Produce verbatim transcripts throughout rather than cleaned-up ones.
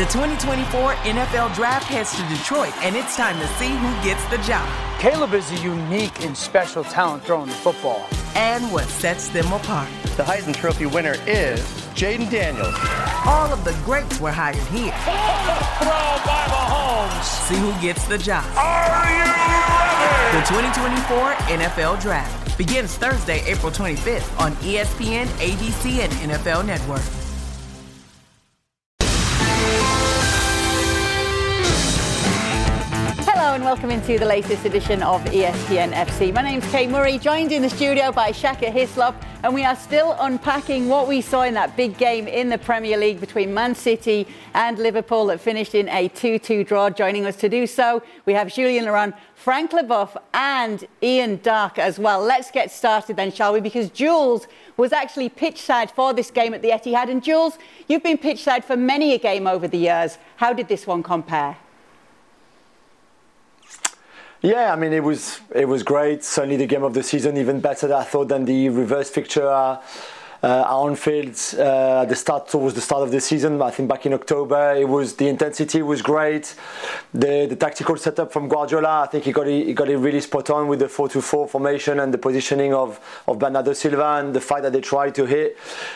The twenty twenty-four N F L Draft heads to Detroit, and it's time to see who gets the job. Caleb is a unique and special talent throwing the football. And what sets them apart. The Heisman Trophy winner is Jaden Daniels. All of the greats were hired here. Throw by Mahomes. See who gets the job. Are you ready? The twenty twenty-four N F L Draft begins Thursday, April twenty-fifth on E S P N, A B C, and N F L Network. Hello and welcome into the latest edition of E S P N F C. My name's Kate Murray, joined in the studio by Shaka Hislop, and we are still unpacking what we saw in that big game in the Premier League between Man City and Liverpool that finished in a two two draw. Joining us to do so, we have Julien Laurent, Frank Leboeuf and Ian Darke as well. Let's get started then, shall we? Because Jules was actually pitchside for this game at the Etihad. And Jules, you've been pitchside for many a game over the years. How did this one compare? Yeah, I mean, it was it was great. Certainly the game of the season, even better, I thought, than the reverse fixture uh, uh, Anfield uh, at the start, towards the start of the season. I think back in October, it was the intensity was great. The the tactical setup from Guardiola, I think he got it, he got it really spot on with the four two four formation and the positioning of, of Bernardo Silva and the fact that they tried to hit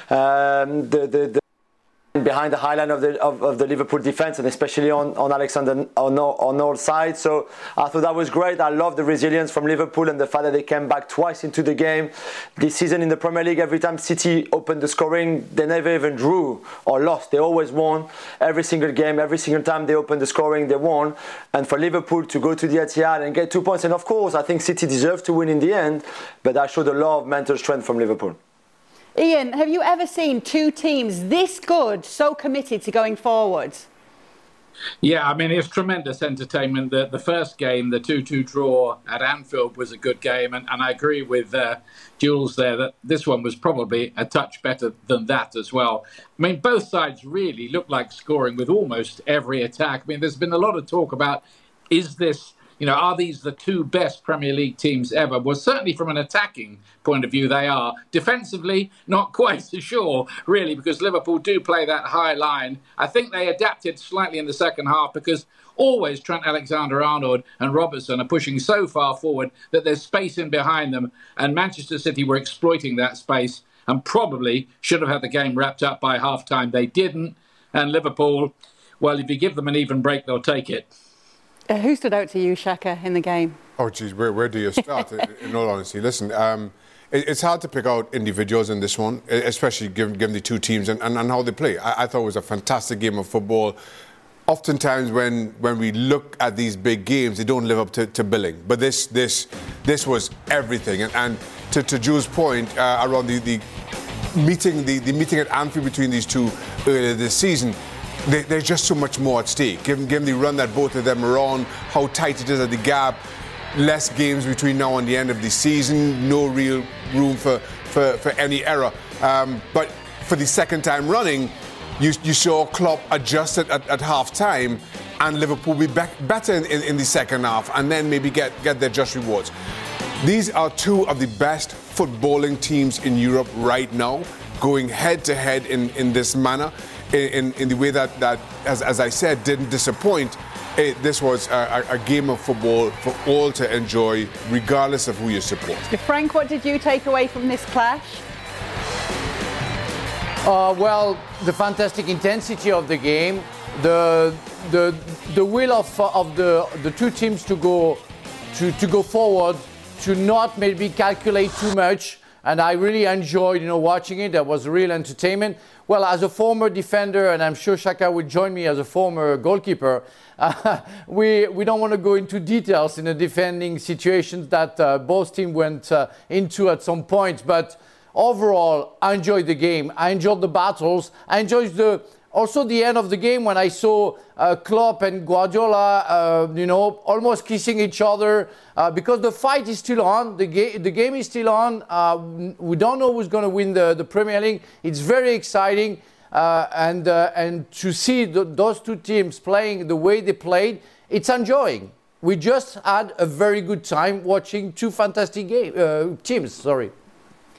um, the, the, the behind the high line of the of, of the Liverpool defense, and especially on on Alexander on on all sides. So I thought that was great. I love the resilience from Liverpool and the fact that they came back twice into the game this season in the Premier League. Every time City opened the scoring, they never even drew or lost. They always won every single game. Every single time they opened the scoring, they won. And for Liverpool to go to the Etihad and get two points, and of course I think City deserved to win in the end, but that showed a lot of mental strength from Liverpool. Ian, have you ever seen two teams this good, so committed to going forwards? Yeah, I mean, it's tremendous entertainment. The, the first game, the two two draw at Anfield, was a good game. And, and I agree with uh, Jules there that this one was probably a touch better than that as well. I mean, both sides really look like scoring with almost every attack. I mean, there's been a lot of talk about, is this... You know, are these the two best Premier League teams ever? Well, certainly from an attacking point of view, they are. Defensively, not quite so sure, really, because Liverpool do play that high line. I think they adapted slightly in the second half because always Trent Alexander-Arnold and Robertson are pushing so far forward that there's space in behind them. And Manchester City were exploiting that space and probably should have had the game wrapped up by half-time. They didn't. And Liverpool, well, if you give them an even break, they'll take it. Uh, who stood out to you, Shaka, in the game? Oh, geez, where, where do you start, in all honesty? Listen, um, it, it's hard to pick out individuals in this one, especially given, given the two teams and, and, and how they play. I, I thought it was a fantastic game of football. Oftentimes when, when we look at these big games, they don't live up to, to billing. But this this this was everything. And, and to, to Jules' point uh, around the, the meeting the, the meeting at Anfield between these two earlier this season, there's just so much more at stake. Given, given the run that both of them are on, how tight it is at the gap, less games between now and the end of the season, no real room for, for, for any error. Um, but for the second time running, you, you saw Klopp adjust at, at, at half-time and Liverpool be back, better in, in, in the second half and then maybe get, get their just rewards. These are two of the best footballing teams in Europe right now, going head-to-head in, in this manner. In, in the way that, that as, as I said, didn't disappoint. It, this was a, a game of football for all to enjoy, regardless of who you support. Frank, what did you take away from this clash? Uh, well, the fantastic intensity of the game, the the the will of of the the two teams to go to, to go forward, to not maybe calculate too much. And I really enjoyed, you know, watching it. That was real entertainment. Well, as a former defender, and I'm sure Shaka would join me as a former goalkeeper, uh, we we don't want to go into details in the defending situations that uh, both teams went uh, into at some point. But overall, I enjoyed the game. I enjoyed the battles. I enjoyed the also the end of the game when I saw uh, Klopp and Guardiola, uh, you know, almost kissing each other uh, because the fight is still on. The, ga- the game is still on. Uh, we don't know who's going to win the, the Premier League. It's very exciting. Uh, and uh, and to see the, those two teams playing the way they played, it's enjoying. We just had a very good time watching two fantastic game, uh, teams. Sorry.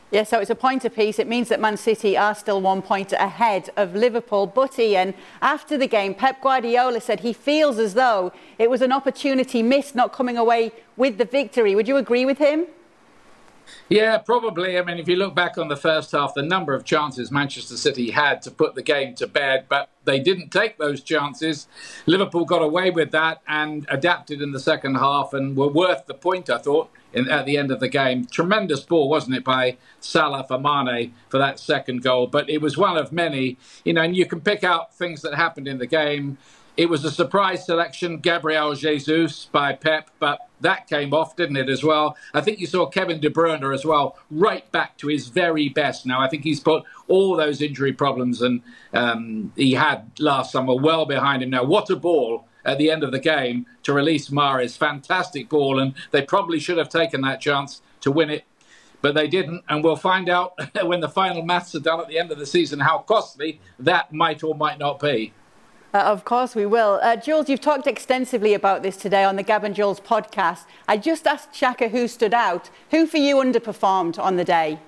Yeah, so it's a point apiece. It means that Man City are still one point ahead of Liverpool. But Ian, after the game, Pep Guardiola said he feels as though it was an opportunity missed not coming away with the victory. Would you agree with him? Yeah, probably. I mean, if you look back on the first half, the number of chances Manchester City had to put the game to bed, but they didn't take those chances. Liverpool got away with that and adapted in the second half and were worth the point, I thought, in, at the end of the game. Tremendous ball, wasn't it, by Salah for Mane for that second goal. But it was one of many, you know, and you can pick out things that happened in the game. It was a surprise selection, Gabriel Jesus by Pep, but that came off, didn't it, as well? I think you saw Kevin De Bruyne as well, right back to his very best now. I think he's put all those injury problems and um, he had last summer well behind him now. What a ball at the end of the game to release Mahrez. Fantastic ball, and they probably should have taken that chance to win it, but they didn't. And we'll find out when the final maths are done at the end of the season how costly that might or might not be. Uh, of course we will. Uh, Jules, you've talked extensively about this today on the Gab and Jules podcast. I just asked Shaka who stood out. Who for you underperformed on the day?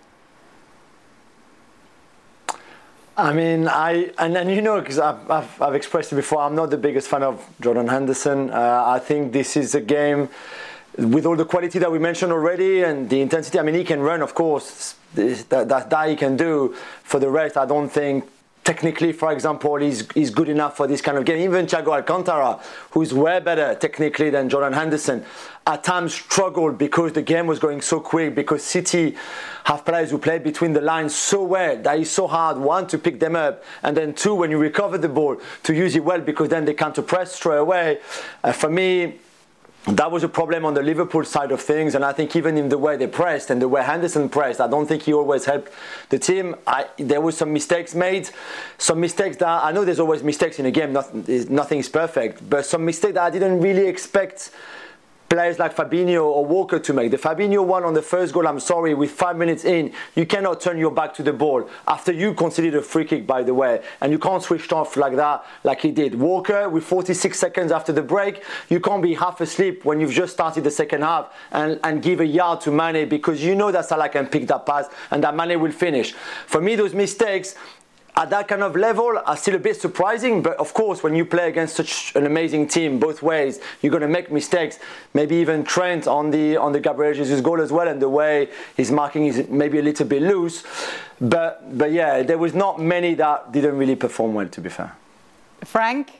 I mean, I and, and you know, because I've, I've, I've expressed it before, I'm not the biggest fan of Jordan Henderson. Uh, I think this is a game with all the quality that we mentioned already and the intensity. I mean, he can run, of course, that, that, that he can do. For the rest, I don't think technically, for example, he's, he's good enough for this kind of game. Even Thiago Alcantara, who's way better technically than Jordan Henderson, at times struggled because the game was going so quick, because City have players who play between the lines so well that it's so hard, one, to pick them up, and then two, when you recover the ball, to use it well, because then they counter press straight away. Uh, for me, that was a problem on the Liverpool side of things, and I think even in the way they pressed and the way Henderson pressed, I don't think he always helped the team. I, there were some mistakes made, some mistakes that, I know there's always mistakes in a game, not, nothing is perfect, but some mistakes that I didn't really expect players like Fabinho or Walker to make. The Fabinho one on the first goal, I'm sorry, with five minutes in, you cannot turn your back to the ball after you conceded a free kick, by the way, and you can't switch off like that, like he did. Walker, with forty-six seconds after the break, you can't be half asleep when you've just started the second half and, and give a yard to Mane, because you know that Salah can pick that pass and that Mane will finish. For me, those mistakes at that kind of level are still a bit surprising, but of course when you play against such an amazing team both ways, you're going to make mistakes. Maybe even Trent on the on the Gabriel Jesus goal as well, and the way his marking is maybe a little bit loose, but but yeah, there was not many that didn't really perform well, to be fair. Frank?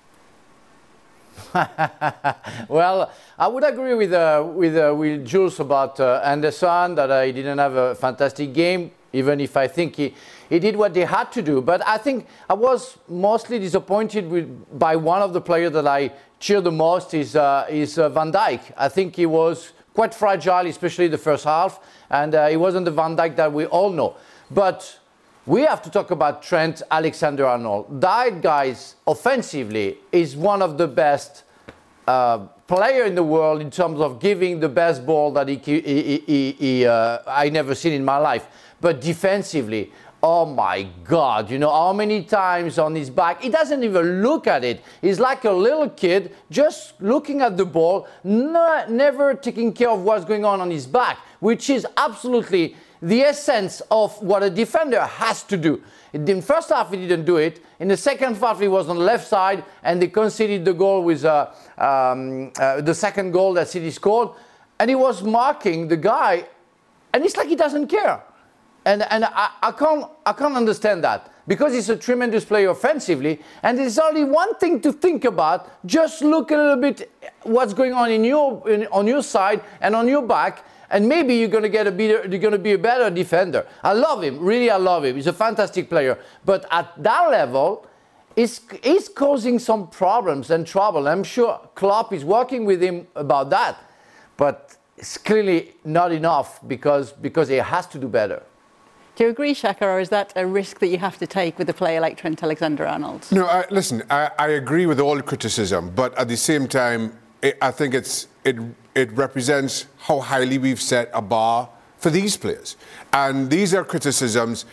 Well, I would agree with uh, with uh, with Jules about uh, Anderson, that uh, he didn't have a fantastic game, even if I think he, he did what they had to do. But I think I was mostly disappointed with, by one of the players that I cheered the most is, uh, is uh, Van Dijk. I think he was quite fragile, especially the first half, and uh, he wasn't the Van Dijk that we all know. But we have to talk about Trent Alexander-Arnold. That guy, offensively, is one of the best uh, player in the world in terms of giving the best ball that he, he, he, he uh, I never seen in my life. But defensively, oh my God, you know how many times on his back, he doesn't even look at it. He's like a little kid just looking at the ball, not, never taking care of what's going on on his back, which is absolutely the essence of what a defender has to do. In the first half, he didn't do it. In the second half, he was on the left side, and they conceded the goal with uh, um, uh, the second goal that City scored. And he was marking the guy, and it's like he doesn't care. And, and I, I, can't, I can't understand that, because he's a tremendous player offensively, and there's only one thing to think about. Just look a little bit what's going on in your, in, on your side and on your back, and maybe you're going to get a better, you're going to be a better defender. I love him, really I love him. He's a fantastic player. But at that level, he's, he's causing some problems and trouble. I'm sure Klopp is working with him about that, but it's clearly not enough, because, because he has to do better. Do you agree, Shaka, or is that a risk that you have to take with a player like Trent Alexander-Arnold? No, I, listen, I, I agree with all criticism, but at the same time, it, I think it's it it represents how highly we've set a bar for these players. And these are criticisms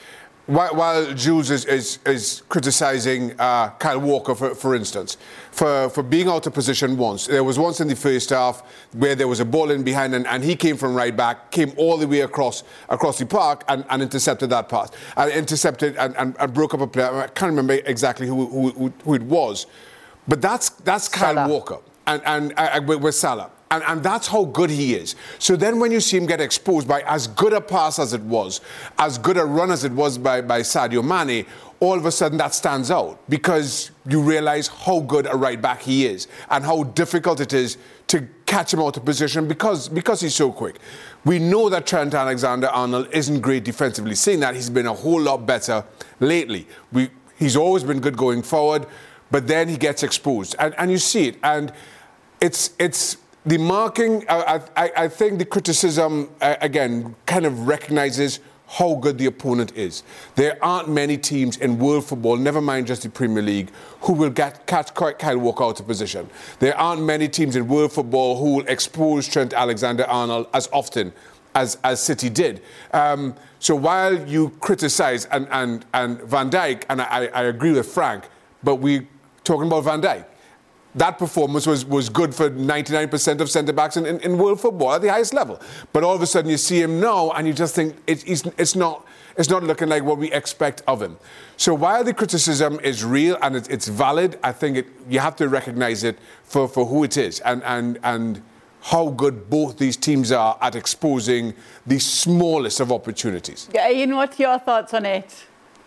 while, while Jules is, is, is criticising uh, Kyle Walker, for, for instance, for, for being out of position once. There was once in the first half where there was a ball in behind and, and he came from right back, came all the way across across the park and, and intercepted that pass. And intercepted and, and, and broke up a player. I can't remember exactly who, who, who it was. But that's, that's Kyle Salah. Walker and, and uh, with, with Salah. And, and that's how good he is. So then when you see him get exposed by as good a pass as it was, as good a run as it was by, by Sadio Mane, all of a sudden that stands out because you realise how good a right back he is and how difficult it is to catch him out of position because, because he's so quick. We know that Trent Alexander-Arnold isn't great defensively. Saying that, he's been a whole lot better lately. We, he's always been good going forward, but then he gets exposed. And, and you see it. And it's... it's The marking, I, I, I think the criticism, uh, again, kind of recognises how good the opponent is. There aren't many teams in world football, never mind just the Premier League, who will get, catch Kyle Walker out of position. There aren't many teams in world football who will expose Trent Alexander-Arnold as often as, as City did. Um, so while you criticise and, and, and Van Dijk, and I, I agree with Frank, but we're talking about Van Dijk. That performance was, was good for ninety-nine percent of centre-backs in, in, in world football at the highest level. But all of a sudden you see him now and you just think it, it's, it's, not, it's not looking like what we expect of him. So while the criticism is real and it, it's valid, I think it, you have to recognise it for, for who it is and, and, and how good both these teams are at exposing the smallest of opportunities. Yeah, Ian, what's your thoughts on it?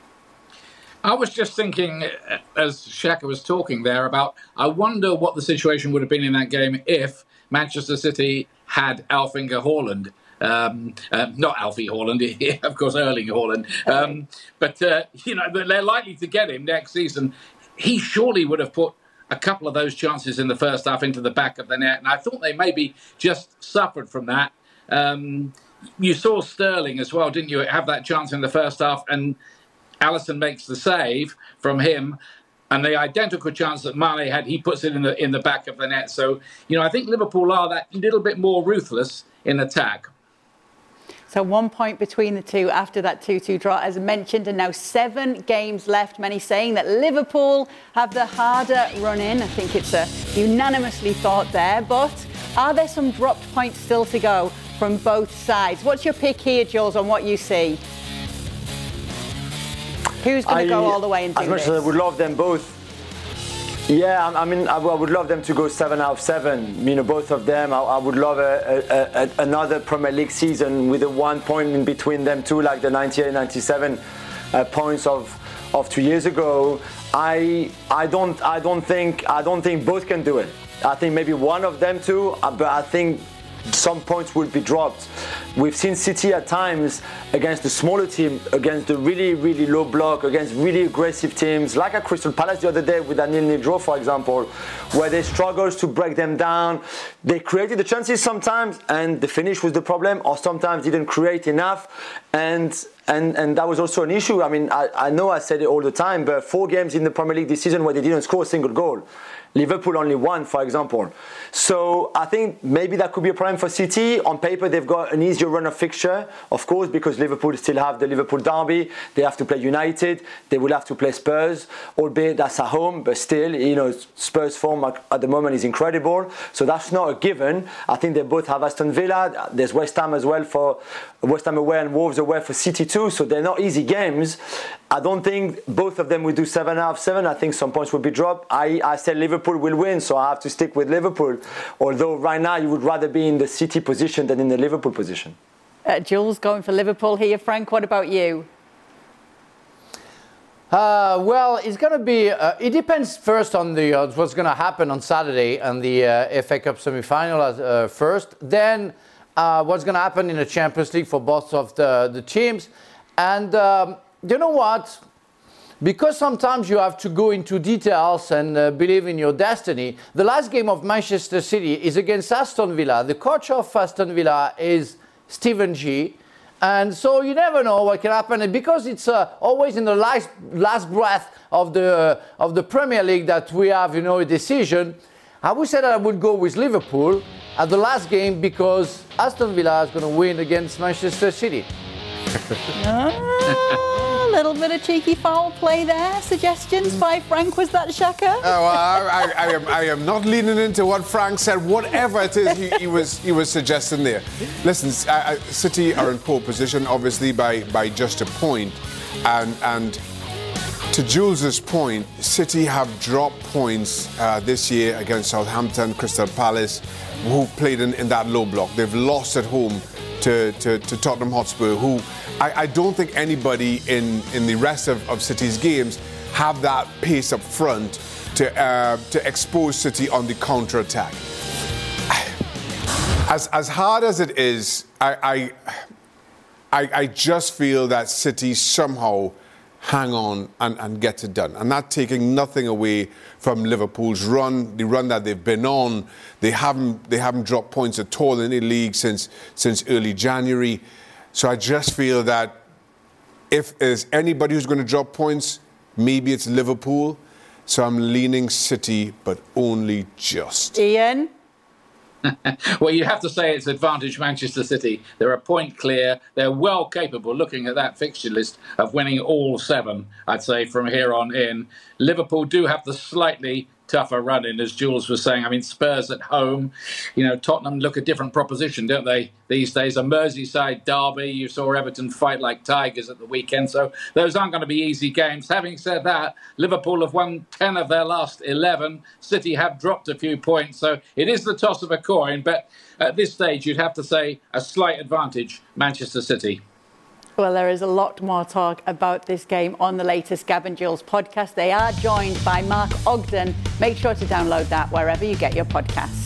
I was just thinking, as Shaka was talking there, about I wonder what the situation would have been in that game if Manchester City had Alf-Inge Haaland. Um, uh, not Alfie Haaland, of course, Erling Haaland. Um, but, uh, you know, they're likely to get him next season. He surely would have put a couple of those chances in the first half into the back of the net. And I thought they maybe just suffered from that. Um, you saw Sterling as well, didn't you, have that chance in the first half and Alisson makes the save from him, and the identical chance that Mane had, he puts it in the in the back of the net. So, you know, I think Liverpool are that little bit more ruthless in attack. So one point between the two after that two two draw, as mentioned, and now seven games left. Many saying that Liverpool have the harder run in. I think it's a unanimously thought there. But are there some dropped points still to go from both sides? What's your pick here, Jules, on what you see? Who's going to go all the way and do As much this? as I would love them both. Yeah, I mean, I would love them to go seven out of seven. You know, both of them. I, I would love a, a, a, another Premier League season with a one point in between them two, like the ninety-eight ninety-seven uh, points of of two years ago. I I don't I don't think I don't think both can do it. I think maybe one of them too, but I think some points will be dropped. We've seen City at times against the smaller team, against the really, really low block, against really aggressive teams, like at Crystal Palace the other day with that nil-nil draw, for example, where they struggled to break them down. They created the chances sometimes, and the finish was the problem, or sometimes didn't create enough, and and and that was also an issue. I mean, I, I know I said it all the time, but four games in the Premier League this season where they didn't score a single goal. Liverpool only won, for example. So I think maybe that could be a problem for City. On paper, they've got an easier run of fixture, of course, because Liverpool still have the Liverpool derby. They have to play United. They will have to play Spurs, albeit that's at home, but still, you know, Spurs' form at, at the moment is incredible. So that's not a given. I think they both have Aston Villa. There's West Ham as well for West Ham away and Wolves away for City too. So they're not easy games. I don't think both of them will do seven out of seven. I think some points will be dropped. I, I said Liverpool will win, so I have to stick with Liverpool. Although right now you would rather be in the City position than in the Liverpool position. Uh, Jules going for Liverpool here. Frank, what about you? Uh, well, it's going to be, uh, it depends first on the uh, what's going to happen on Saturday and the uh, F A Cup semi-final uh, first. Then uh, what's going to happen in the Champions League for both of the, the teams. And um, you know what? Because sometimes you have to go into details and uh, believe in your destiny. The last game of Manchester City is against Aston Villa. The coach of Aston Villa is Steven G. And so you never know what can happen. And because it's uh, always in the last, last breath of the, uh, of the Premier League that we have, you know, a decision, I would say that I would go with Liverpool at the last game because Aston Villa is going to win against Manchester City. ah, little bit of cheeky foul play there. Suggestions by Frank, was that Shaka? Oh, well, I, I, I, am, I am not leaning into what Frank said, whatever it is he, he was he was suggesting there. Listen, I, I, City are in pole position, obviously, by, by just a point. And, and to Jules's point, City have dropped points uh, this year against Southampton, Crystal Palace, who played in, in that low block. They've lost at home to, to, to Tottenham Hotspur, who I, I don't think anybody in, in the rest of, of City's games have that pace up front to, uh, to expose City on the counter-attack. As, as hard as it is, I, I, I, I just feel that City somehow hang on and, and get it done. And that taking nothing away from Liverpool's run, the run that they've been on. They haven't they haven't dropped points at all in the league since since early January. So I just feel that if there's anybody who's going to drop points, maybe it's Liverpool. So I'm leaning City, but only just. Ian? Well, you have to say it's advantage Manchester City. They're a point clear. They're well capable, looking at that fixture list, of winning all seven, I'd say, from here on in. Liverpool do have the slightly tougher run in, as Jules was saying. I mean, Spurs at home. You know, Tottenham look a different proposition, don't they, these days? A Merseyside derby. You saw Everton fight like tigers at the weekend. So those aren't going to be easy games. Having said that, Liverpool have won ten of their last eleven. City have dropped a few points. So it is the toss of a coin. But at this stage, you'd have to say a slight advantage Manchester City. Well, there is a lot more talk about this game on the latest Gab and Jules podcast. They are joined by Mark Ogden. Make sure to download that wherever you get your podcasts.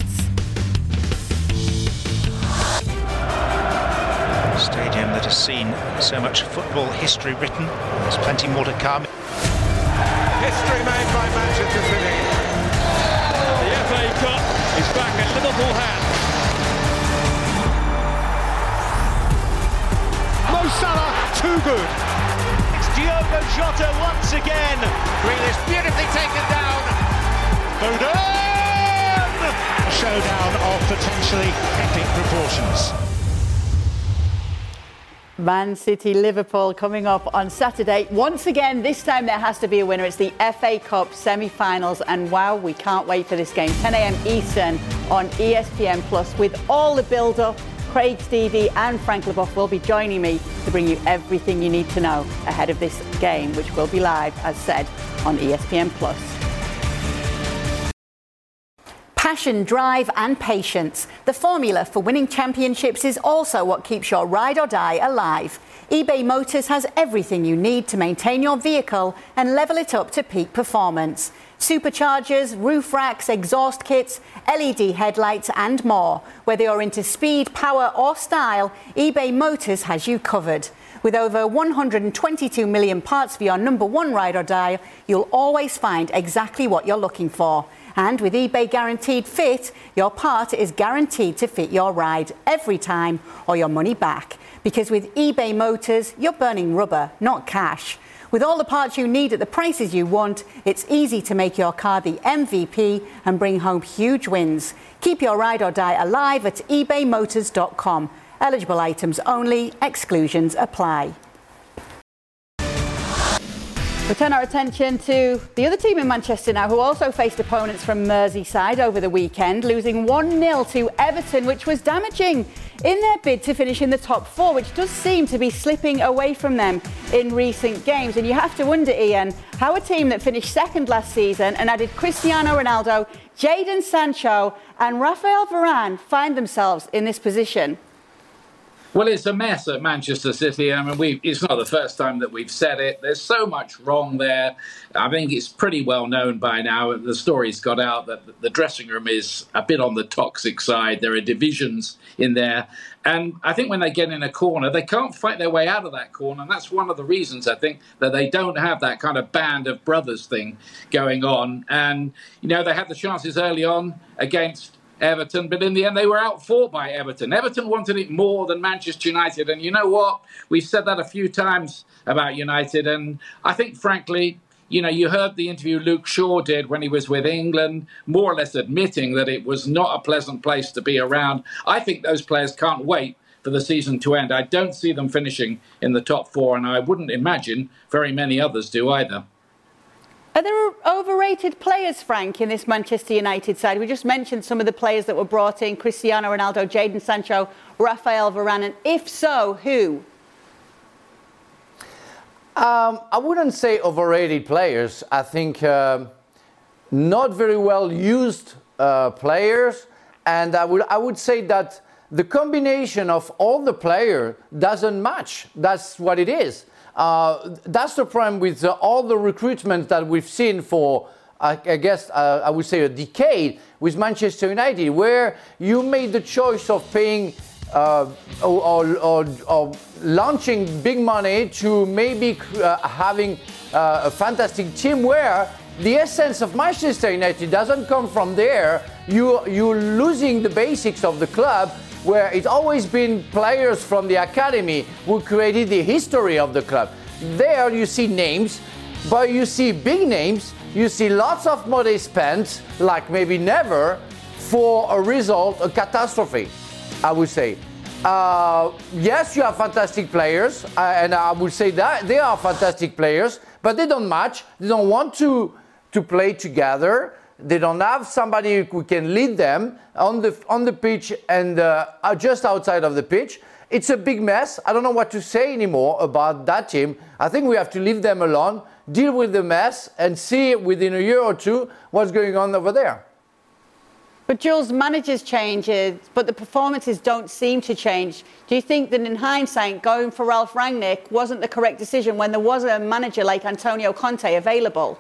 A stadium that has seen so much football history written. There's plenty more to come. History made by Manchester City. The F A Cup is back in Liverpool hands. Mo Salah, too good. It's Diogo Jota once again. Grealish beautifully taken down. Foden! A showdown of potentially epic proportions. Man City Liverpool coming up on Saturday. Once again, this time there has to be a winner. It's the F A Cup semi-finals, and wow, we can't wait for this game. ten a.m. Eastern on E S P N Plus with all the build-up. Craig Stevie and Frank Leboeuf will be joining me to bring you everything you need to know ahead of this game, which will be live, as said, on E S P N Plus. Passion, drive and patience. The formula for winning championships is also what keeps your ride or die alive. eBay Motors has everything you need to maintain your vehicle and level it up to peak performance. Superchargers, roof racks, exhaust kits, L E D headlights and more. Whether you're into speed, power or style, eBay Motors has you covered. With over one hundred twenty-two million parts for your number one ride or die, you'll always find exactly what you're looking for. And with eBay Guaranteed Fit, your part is guaranteed to fit your ride every time or your money back. Because with eBay Motors, you're burning rubber, not cash. With all the parts you need at the prices you want, it's easy to make your car the M V P and bring home huge wins. Keep your ride or die alive at ebay motors dot com. Eligible items only, exclusions apply. We turn our attention to the other team in Manchester now, who also faced opponents from Merseyside over the weekend, losing one nil to Everton, which was damaging in their bid to finish in the top four, which does seem to be slipping away from them in recent games. And you have to wonder, Ian, how a team that finished second last season and added Cristiano Ronaldo, Jadon Sancho and Rafael Varane find themselves in this position. Well, it's a mess at Manchester City. I mean, we, it's not the first time that we've said it. There's so much wrong there. I think it's pretty well known by now. The story's got out that the dressing room is a bit on the toxic side. There are divisions in there. And I think when they get in a corner, they can't fight their way out of that corner. And that's one of the reasons, I think, that they don't have that kind of band of brothers thing going on. And, you know, they had the chances early on against Everton, but in the end they were outfought by Everton. Everton wanted it more than Manchester United, and you know what? We've said that a few times about United, and I think, frankly, you know, you heard the interview Luke Shaw did when he was with England, more or less admitting that it was not a pleasant place to be around. I think those players can't wait for the season to end. I don't see them finishing in the top four, and I wouldn't imagine very many others do either. Are there overrated players, Frank, in this Manchester United side? We just mentioned some of the players that were brought in: Cristiano Ronaldo, Jadon Sancho, Rafael Varane. And if so, who? Um, I wouldn't say overrated players. I think um, not very well used uh, players. And I would, I would say that the combination of all the players doesn't match. That's what it is. Uh, that's the problem with uh, all the recruitment that we've seen for, uh, I guess, uh, I would say a decade with Manchester United, where you made the choice of paying uh, or, or, or, or launching big money to maybe uh, having uh, a fantastic team where the essence of Manchester United doesn't come from there. You, you're losing the basics of the club, where it's always been players from the academy who created the history of the club. There you see names, but you see big names, you see lots of money spent, like maybe never, for a result, a catastrophe, I would say. Uh, yes, you have fantastic players, uh, and I would say that they are fantastic players, but they don't match, they don't want to, to play together. They don't have somebody who can lead them on the on the pitch and uh, just outside of the pitch. It's a big mess. I don't know what to say anymore about that team. I think we have to leave them alone, deal with the mess, and see within a year or two what's going on over there. But Jules, managers change, but the performances don't seem to change. Do you think that in hindsight, going for Ralf Rangnick wasn't the correct decision when there was a manager like Antonio Conte available?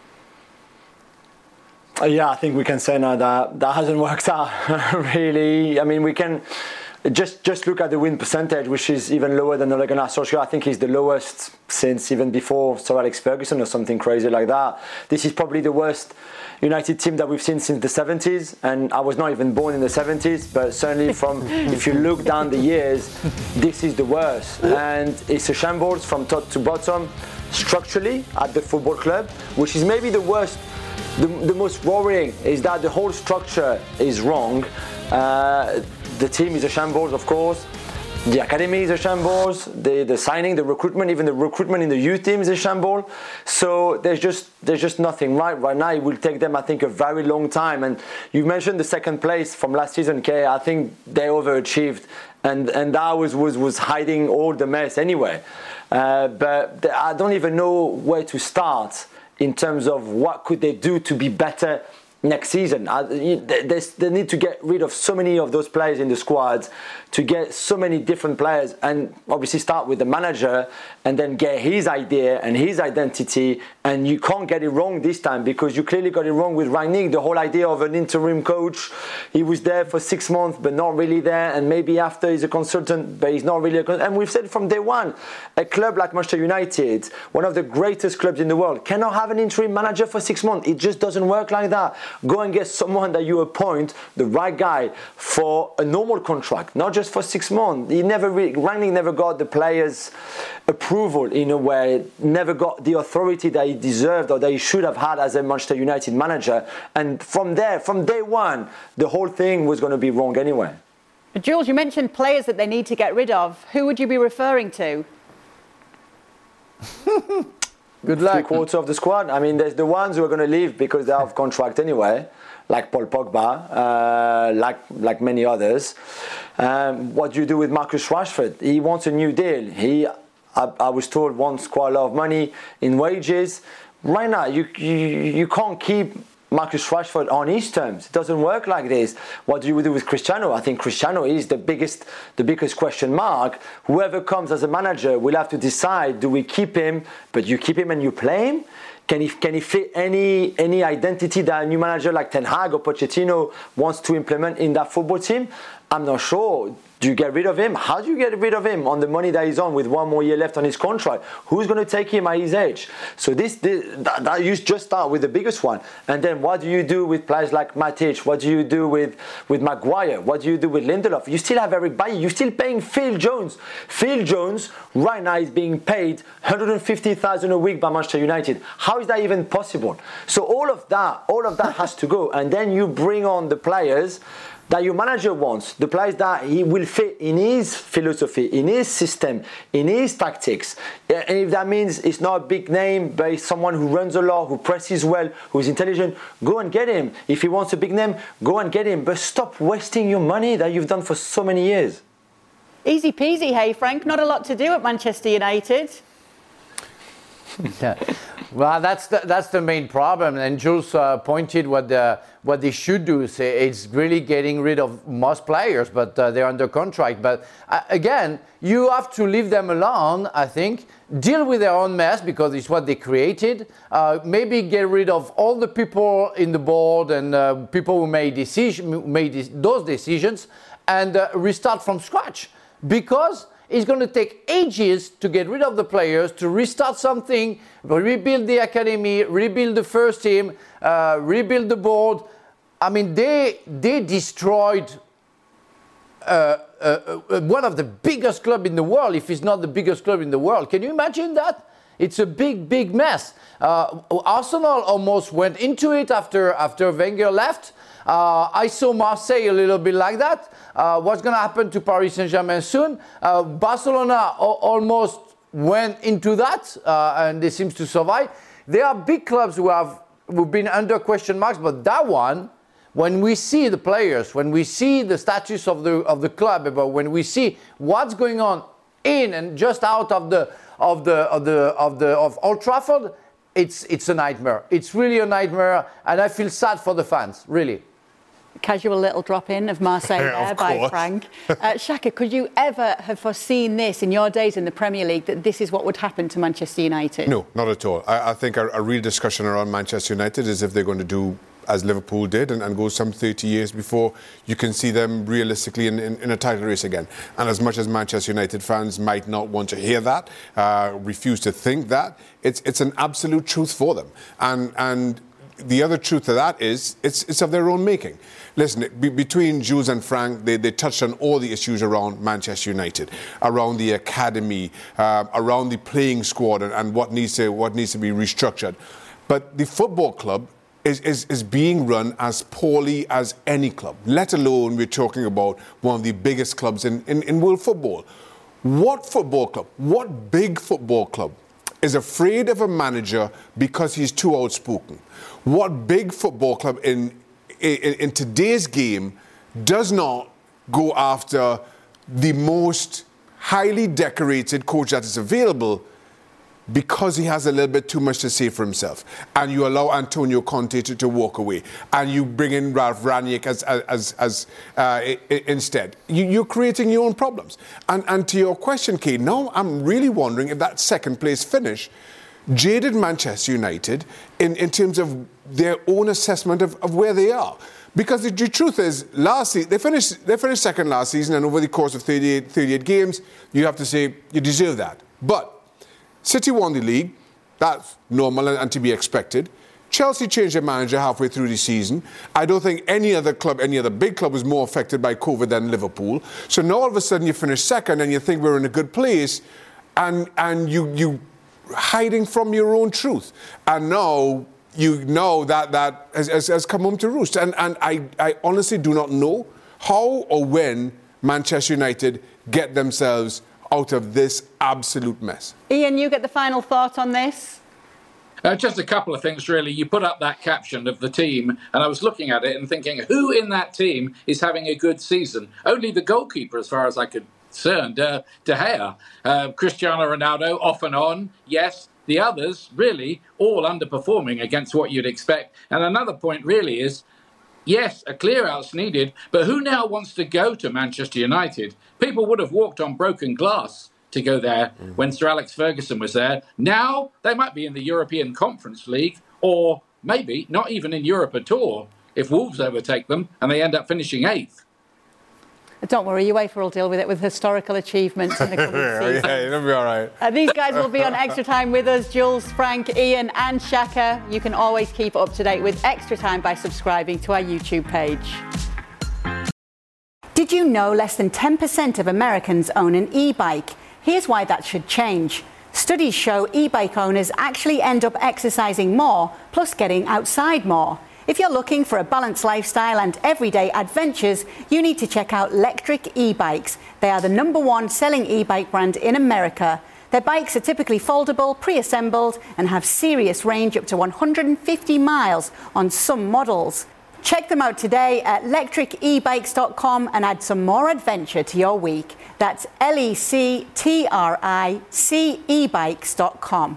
Uh, yeah, I think we can say now that that hasn't worked out, really. I mean, we can just just look at the win percentage, which is even lower than Ole Gunnar Solskjaer. I think he's the lowest since even before Sir Alex Ferguson or something crazy like that. This is probably the worst United team that we've seen since the seventies, and I was not even born in the seventies, but certainly from, if you look down the years, this is the worst. And it's a shambles from top to bottom, structurally, at the football club, which is maybe the worst. The, the most worrying is that the whole structure is wrong. Uh, the team is a shambles, of course. The academy is a shambles. The, the signing, the recruitment, even the recruitment in the youth team is a shambles. So there's just there's just nothing right right now. It will take them, I think, a very long time. And you mentioned the second place from last season, Kay. I think they overachieved, and and that was was was hiding all the mess anyway. Uh, but I don't even know where to start in terms of what could they do to be better next season. Uh, they, they need to get rid of so many of those players in the squad, to get so many different players, and obviously start with the manager and then get his idea and his identity. And you can't get it wrong this time, because you clearly got it wrong with Rangnick. The whole idea of an interim coach, he was there for six months but not really there, and maybe after he's a consultant but he's not really a consultant. And we've said from day one, a club like Manchester United, one of the greatest clubs in the world, cannot have an interim manager for six months. It just doesn't work like that. Go and get someone that you appoint, the right guy, for a normal contract, not just for six months. He never really, Rangnick never got the players' approval in a way, never got the authority that he deserved or that he should have had as a Manchester United manager. And from there, from day one, the whole thing was going to be wrong anyway. Jules, you mentioned players that they need to get rid of. Who would you be referring to? Good luck. Three quarters of the squad. I mean, there's the ones who are going to leave because they're off contract anyway, like Paul Pogba, uh, like like many others. Um, what do you do with Marcus Rashford? He wants a new deal. He, I, I was told, wants quite a lot of money in wages. Right now, you you, you can't keep Marcus Rashford on his terms. It doesn't work like this. What do you do with Cristiano? I think Cristiano is the biggest, the biggest question mark. Whoever comes as a manager will have to decide: do we keep him? But you keep him and you play him. Can he can he fit any any identity that a new manager like Ten Hag or Pochettino wants to implement in that football team? I'm not sure. Do you get rid of him? How do you get rid of him on the money that he's on with one more year left on his contract? Who's going to take him at his age? So this, this that, that you just start with the biggest one, and then what do you do with players like Matic? What do you do with with Maguire? What do you do with Lindelof? You still have everybody. You're still paying Phil Jones. Phil Jones right now is being paid one hundred fifty thousand a week by Manchester United. How is that even possible? So all of that, all of that has to go, and then you bring on the players that your manager wants, the players that he will fit in his philosophy, in his system, in his tactics. And if that means it's not a big name, but it's someone who runs a lot, who presses well, who is intelligent, go and get him. If he wants a big name, go and get him. But stop wasting your money that you've done for so many years. Easy peasy, hey Frank. Not a lot to do at Manchester United. Yeah. Well, that's the, that's the main problem. And Jules uh, pointed what the, what they should do. Is it's really getting rid of most players, but uh, they're under contract. But uh, again, you have to leave them alone, I think. Deal with their own mess because it's what they created. Uh, maybe get rid of all the people in the board and uh, people who made, decision, made those decisions and uh, restart from scratch. Because it's going to take ages to get rid of the players, to restart something, rebuild the academy, rebuild the first team, uh, rebuild the board. I mean, they they destroyed uh, uh, uh, one of the biggest clubs in the world, if it's not the biggest club in the world. Can you imagine that? It's a big, big mess. Uh, Arsenal almost went into it after, after Wenger left. Uh, I saw Marseille a little bit like that. Uh, what's going to happen to Paris Saint-Germain soon? Uh, Barcelona o- almost went into that, uh, and they seem to survive. There are big clubs who have who've been under question marks, but that one, when we see the players, when we see the status of the of the club, but when we see what's going on in and just out of the of the of the of the of Old Trafford, it's it's a nightmare. It's really a nightmare, and I feel sad for the fans, really. Casual little drop in of Marseille there by course. Frank. Uh, Shaka, could you ever have foreseen this in your days in the Premier League, that this is what would happen to Manchester United? No, not at all. I, I think a, a real discussion around Manchester United is if they're going to do as Liverpool did and, and go some thirty years before you can see them realistically in, in, in a title race again. And as much as Manchester United fans might not want to hear that, uh, refuse to think that, it's it's an absolute truth for them. And and the other truth to that is it's it's of their own making. Listen, be, between Jules and Frank, they, they touched on all the issues around Manchester United, around the academy, uh, around the playing squad, and, and what needs to what needs to be restructured. But the football club is, is, is being run as poorly as any club, let alone we're talking about one of the biggest clubs in, in, in world football. What football club, what big football club is afraid of a manager because he's too outspoken? What big football club in In, in today's game does not go after the most highly decorated coach that is available because he has a little bit too much to say for himself, and you allow Antonio Conte to, to walk away, and you bring in Ralf Rangnick as, as, as uh, instead? You, you're creating your own problems. And, and to your question, Kate, now I'm really wondering if that second place finish jaded Manchester United in, in terms of their own assessment of, of where they are. Because the, the truth is, last season, they finished, they finished second last season, and over the course of thirty-eight, thirty-eight games, you have to say you deserve that. But City won the league, that's normal and, and to be expected. Chelsea changed their manager halfway through the season. I don't think any other club, any other big club was more affected by COVID than Liverpool. So now all of a sudden you finish second and you think we're in a good place, and, and you... you hiding from your own truth, and now you know that that has, has, has come home to roost. And and I, I honestly do not know how or when Manchester United get themselves out of this absolute mess. Ian, you get the final thought on this? Uh, just a couple of things, really. You put up that caption of the team, and I was looking at it and thinking, who in that team is having a good season? Only the goalkeeper, as far as I could concerned. Uh, De Gea, uh, Cristiano Ronaldo, off and on, yes. The others, really, all underperforming against what you'd expect. And another point, really, is, yes, a clear-out's needed, but who now wants to go to Manchester United? People would have walked on broken glass to go there mm. when Sir Alex Ferguson was there. Now, they might be in the European Conference League, or maybe not even in Europe at all, if Wolves overtake them and they end up finishing eighth. Don't worry, UEFA will deal with it with historical achievements in the coming season. Yeah, it'll be all right. Uh, these guys will be on Extra Time with us, Jules, Frank, Ian and Shaka. You can always keep up to date with Extra Time by subscribing to our YouTube page. Did you know less than ten percent of Americans own an e-bike? Here's why that should change. Studies show e-bike owners actually end up exercising more, plus getting outside more. If you're looking for a balanced lifestyle and everyday adventures, you need to check out Lectric e-bikes. They are the number one selling e-bike brand in America. Their bikes are typically foldable, pre-assembled, and have serious range up to one hundred fifty miles on some models. Check them out today at lectric e bikes dot com and add some more adventure to your week. That's L E C T R I C e bikes dot com.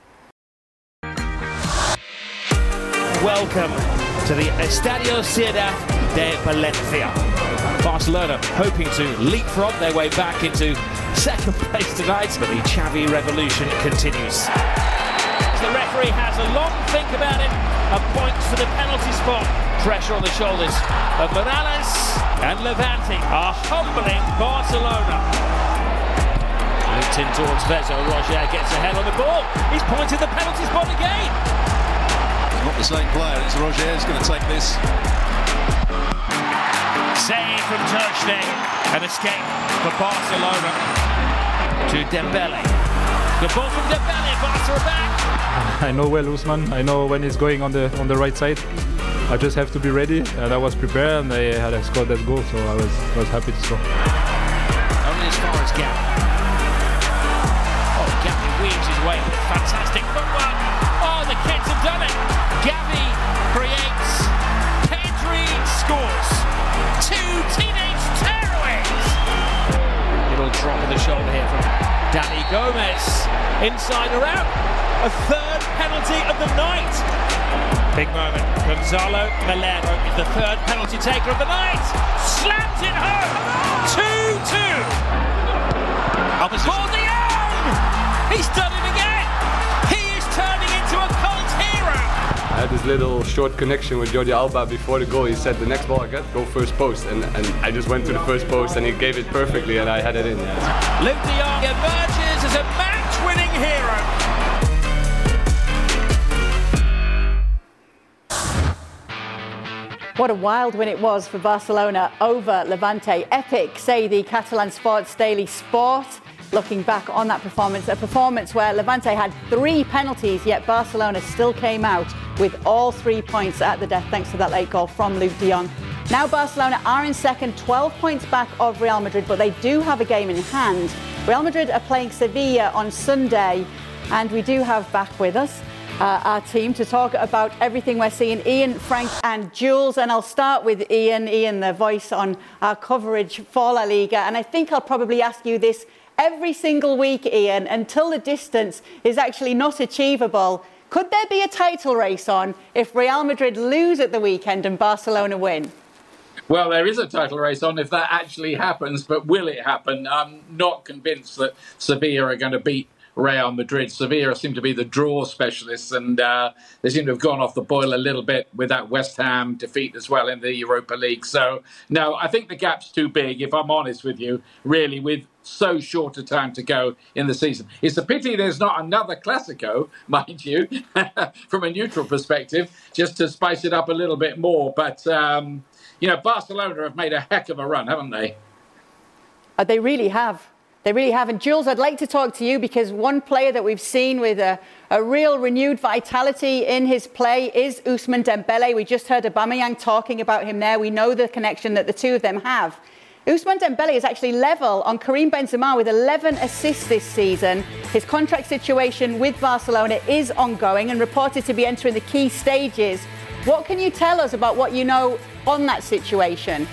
Welcome to the Estadio Ciudad de Valencia. Barcelona hoping to leapfrog their way back into second place tonight, but the Xavi revolution continues. The referee has a long think about it and points to the penalty spot. Pressure on the shoulders of Morales, and Levante are humbling Barcelona. Linked in towards Vezo, Roger gets ahead on the ball. He's pointed the penalty spot again. Not the same player, it's Roger who's going to take this. Save from Ter Stegen, an escape for Barcelona to Dembele. The ball from Dembele, Barca are back. I know well Ousmane, I know when he's going on the on the right side. I just have to be ready, and I was prepared, and I had scored that goal, so I was was happy to score. Only as far as Gavi. Oh, Gavi weaves his way with fantastic footwork. Oh, the kids have done it. Gavi creates, Pedri scores. Two teenage tearaways. Little drop of the shoulder here from Dani Gomez. Inside around. A third penalty of the night. Big moment. Gonzalo Melero is the third penalty taker of the night. Slams it home. two two. Paul de Jong! He's done it again. He is turning into a cult hero. I had this little short connection with Jordi Alba before the goal. He said the next ball I get, go first post. And, and I just went to the first post and he gave it perfectly and I had it in. Luke de Jong emerges as a match-winning hero. What a wild win it was for Barcelona over Levante. Epic, say the Catalan Sports Daily Sport. Looking back on that performance, a performance where Levante had three penalties, yet Barcelona still came out with all three points at the death thanks to that late goal from Luke de Jong. Now Barcelona are in second, twelve points back of Real Madrid, but they do have a game in hand. Real Madrid are playing Sevilla on Sunday, and we do have back with us Uh, our team to talk about everything we're seeing. Ian, Frank and Jules, and I'll start with Ian. Ian, the voice on our coverage for La Liga, and I think I'll probably ask you this every single week, Ian, until the distance is actually not achievable. Could there be a title race on if Real Madrid lose at the weekend and Barcelona win? Well, there is a title race on if that actually happens, but will it happen? I'm not convinced that Sevilla are going to beat Real Madrid. Sevilla seem to be the draw specialists, and uh, they seem to have gone off the boil a little bit with that West Ham defeat as well in the Europa League. So, no, I think the gap's too big, if I'm honest with you, really, with so short a time to go in the season. It's a pity there's not another Clasico, mind you, from a neutral perspective, just to spice it up a little bit more. But, um, you know, Barcelona have made a heck of a run, haven't they? Uh, they really have. They really have. And Jules, I'd like to talk to you because one player that we've seen with a, a real renewed vitality in his play is Ousmane Dembele. We just heard Aubameyang talking about him there. We know the connection that the two of them have. Ousmane Dembele is actually level on Karim Benzema with eleven assists this season. His contract situation with Barcelona is ongoing and reported to be entering the key stages. What can you tell us about what you know on that situation?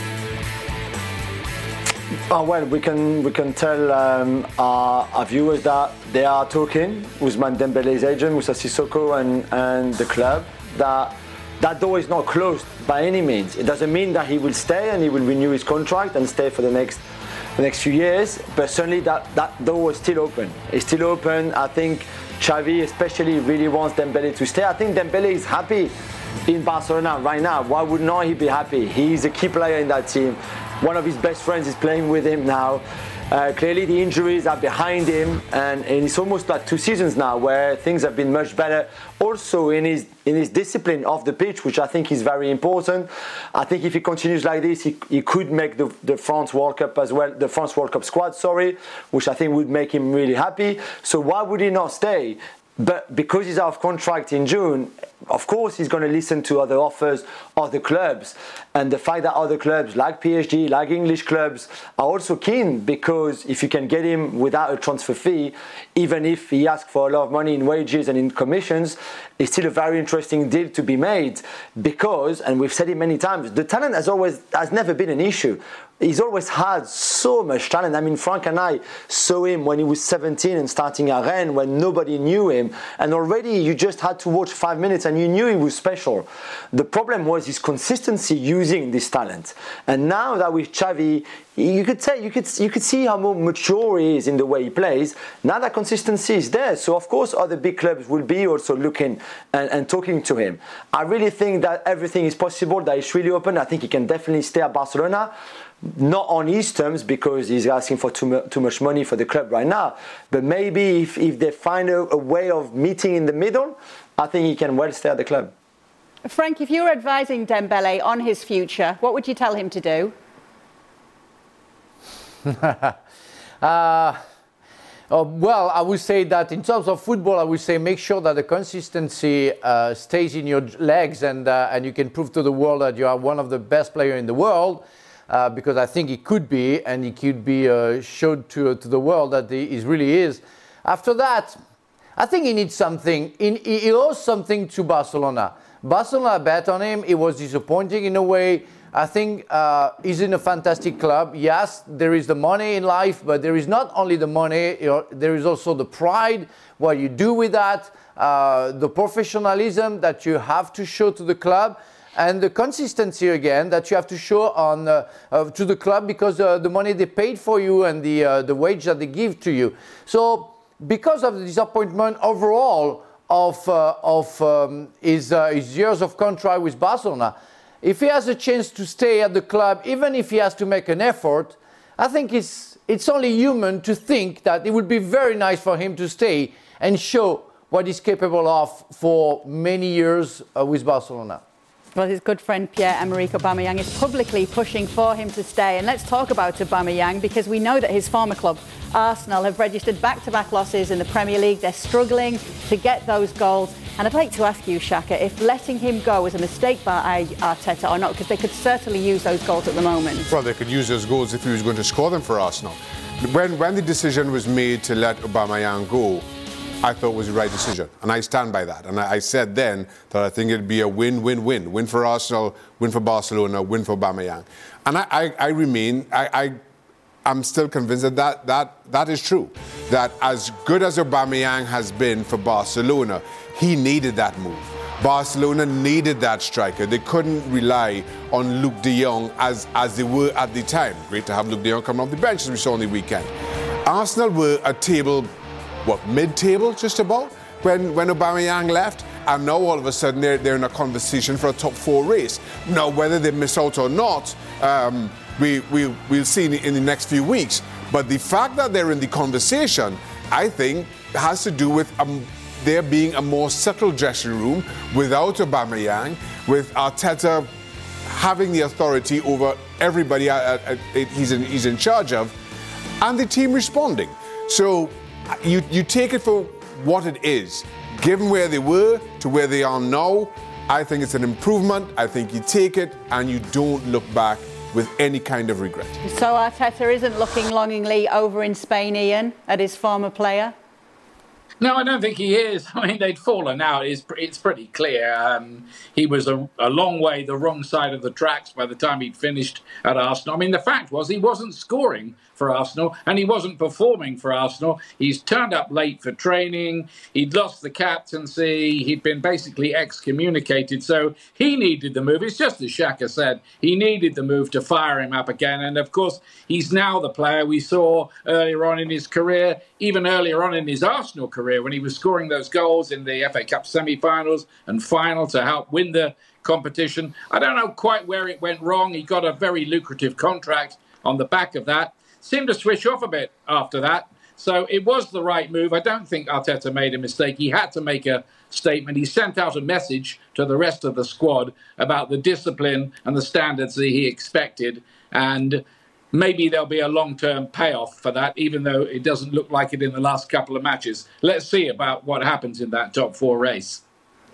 Oh, well, we can we can tell um, our, our viewers that they are talking, Ousmane Dembele's agent, Moussa Sissoko, and, and the club, that that door is not closed by any means. It doesn't mean that he will stay and he will renew his contract and stay for the next the next few years, but certainly that, that door is still open. It's still open. I think Xavi especially really wants Dembele to stay. I think Dembele is happy in Barcelona right now. Why would not he be happy? He's a key player in that team. One of his best friends is playing with him now. Uh, clearly the injuries are behind him, and, and it's almost like two seasons now where things have been much better. Also in his in his discipline off the pitch, which I think is very important. I think if he continues like this, he, he could make the, the France World Cup as well, the France World Cup squad, sorry, which I think would make him really happy. So why would he not stay? But because he's out of contract in June, of course, he's going to listen to other offers, other clubs. And the fact that other clubs like P S G, like English clubs, are also keen, because if you can get him without a transfer fee, even if he asks for a lot of money in wages and in commissions, it's still a very interesting deal to be made. Because, and we've said it many times, the talent has always has never been an issue. He's always had so much talent. I mean, Frank and I saw him when he was seventeen and starting at Rennes, when nobody knew him. And already you just had to watch five minutes and you knew he was special. The problem was his consistency using this talent. And now that with Xavi, you could say you could you could see how more mature he is in the way he plays. Now that consistency is there. So of course other big clubs will be also looking and, and talking to him. I really think that everything is possible, that it's really open. I think he can definitely stay at Barcelona. Not on his terms, because he's asking for too, mu- too much money for the club right now. But maybe if, if they find a, a way of meeting in the middle, I think he can well stay at the club. Frank, if you were advising Dembele on his future, what would you tell him to do? uh, oh, well, I would say that in terms of football, I would say make sure that the consistency uh, stays in your legs, and uh, and you can prove to the world that you are one of the best players in the world. Uh, because I think he could be, and he could be uh, showed to uh, to the world that he, he really is. After that, I think he needs something. He, he owes something to Barcelona. Barcelona bet on him. It was disappointing in a way. I think uh, he's in a fantastic club. Yes, there is the money in life, but there is not only the money. You know, there is also the pride, what you do with that, uh, the professionalism that you have to show to the club. And the consistency again that you have to show on uh, uh, to the club, because uh, the money they paid for you and the uh, the wage that they give to you. So because of the disappointment overall of uh, of um, his uh, his years of contract with Barcelona, if he has a chance to stay at the club, even if he has to make an effort, I think it's it's only human to think that it would be very nice for him to stay and show what he's capable of for many years uh, with Barcelona. Well, his good friend Pierre-Emerick Aubameyang is publicly pushing for him to stay. And let's talk about Aubameyang, because we know that his former club, Arsenal, have registered back-to-back losses in the Premier League. They're struggling to get those goals. And I'd like to ask you, Shaka, if letting him go was a mistake by Arteta or not, because they could certainly use those goals at the moment. Well, they could use those goals if he was going to score them for Arsenal. When, when the decision was made to let Aubameyang go, I thought it was the right decision, and I stand by that. And I, I said then that I think it'd be a win-win-win. Win for Arsenal, win for Barcelona, win for Aubameyang. And I, I, I remain, I, I, I'm still convinced that, that that that is true. That as good as Aubameyang has been for Barcelona, he needed that move. Barcelona needed that striker. They couldn't rely on Luke de Jong as, as they were at the time. Great to have Luke de Jong come off the bench, as we saw on the weekend. Arsenal were a table... what, mid-table just about, when, when Aubameyang left, and now all of a sudden they're, they're in a conversation for a top four race. Now, whether they miss out or not, um, we, we, we'll see in the, in the next few weeks. But the fact that they're in the conversation, I think, has to do with um, there being a more settled dressing room without Aubameyang, with Arteta having the authority over everybody uh, uh, he's, in, he's in charge of, and the team responding. So, You, you take it for what it is. Given where they were to where they are now, I think it's an improvement. I think you take it and you don't look back with any kind of regret. So Arteta isn't looking longingly over in Spain, Ian, at his former player? No, I don't think he is. I mean, they'd fallen out. It's, it's pretty clear. Um, he was a, a long way the wrong side of the tracks by the time he'd finished at Arsenal. I mean, the fact was he wasn't scoring for Arsenal and he wasn't performing for Arsenal. He's turned up late for training. He'd lost the captaincy. He'd been basically excommunicated. So he needed the move. It's just as Xhaka said. He needed the move to fire him up again. And, of course, he's now the player we saw earlier on in his career, even earlier on in his Arsenal career, when he was scoring those goals in the F A Cup semi-finals and final to help win the competition. I don't know quite where it went wrong. He got a very lucrative contract on the back of that. Seemed to switch off a bit after that. So it was the right move. I don't think Arteta made a mistake. He had to make a statement. He sent out a message to the rest of the squad about the discipline and the standards that he expected. And maybe there'll be a long-term payoff for that, even though it doesn't look like it in the last couple of matches. Let's see about what happens in that top four race.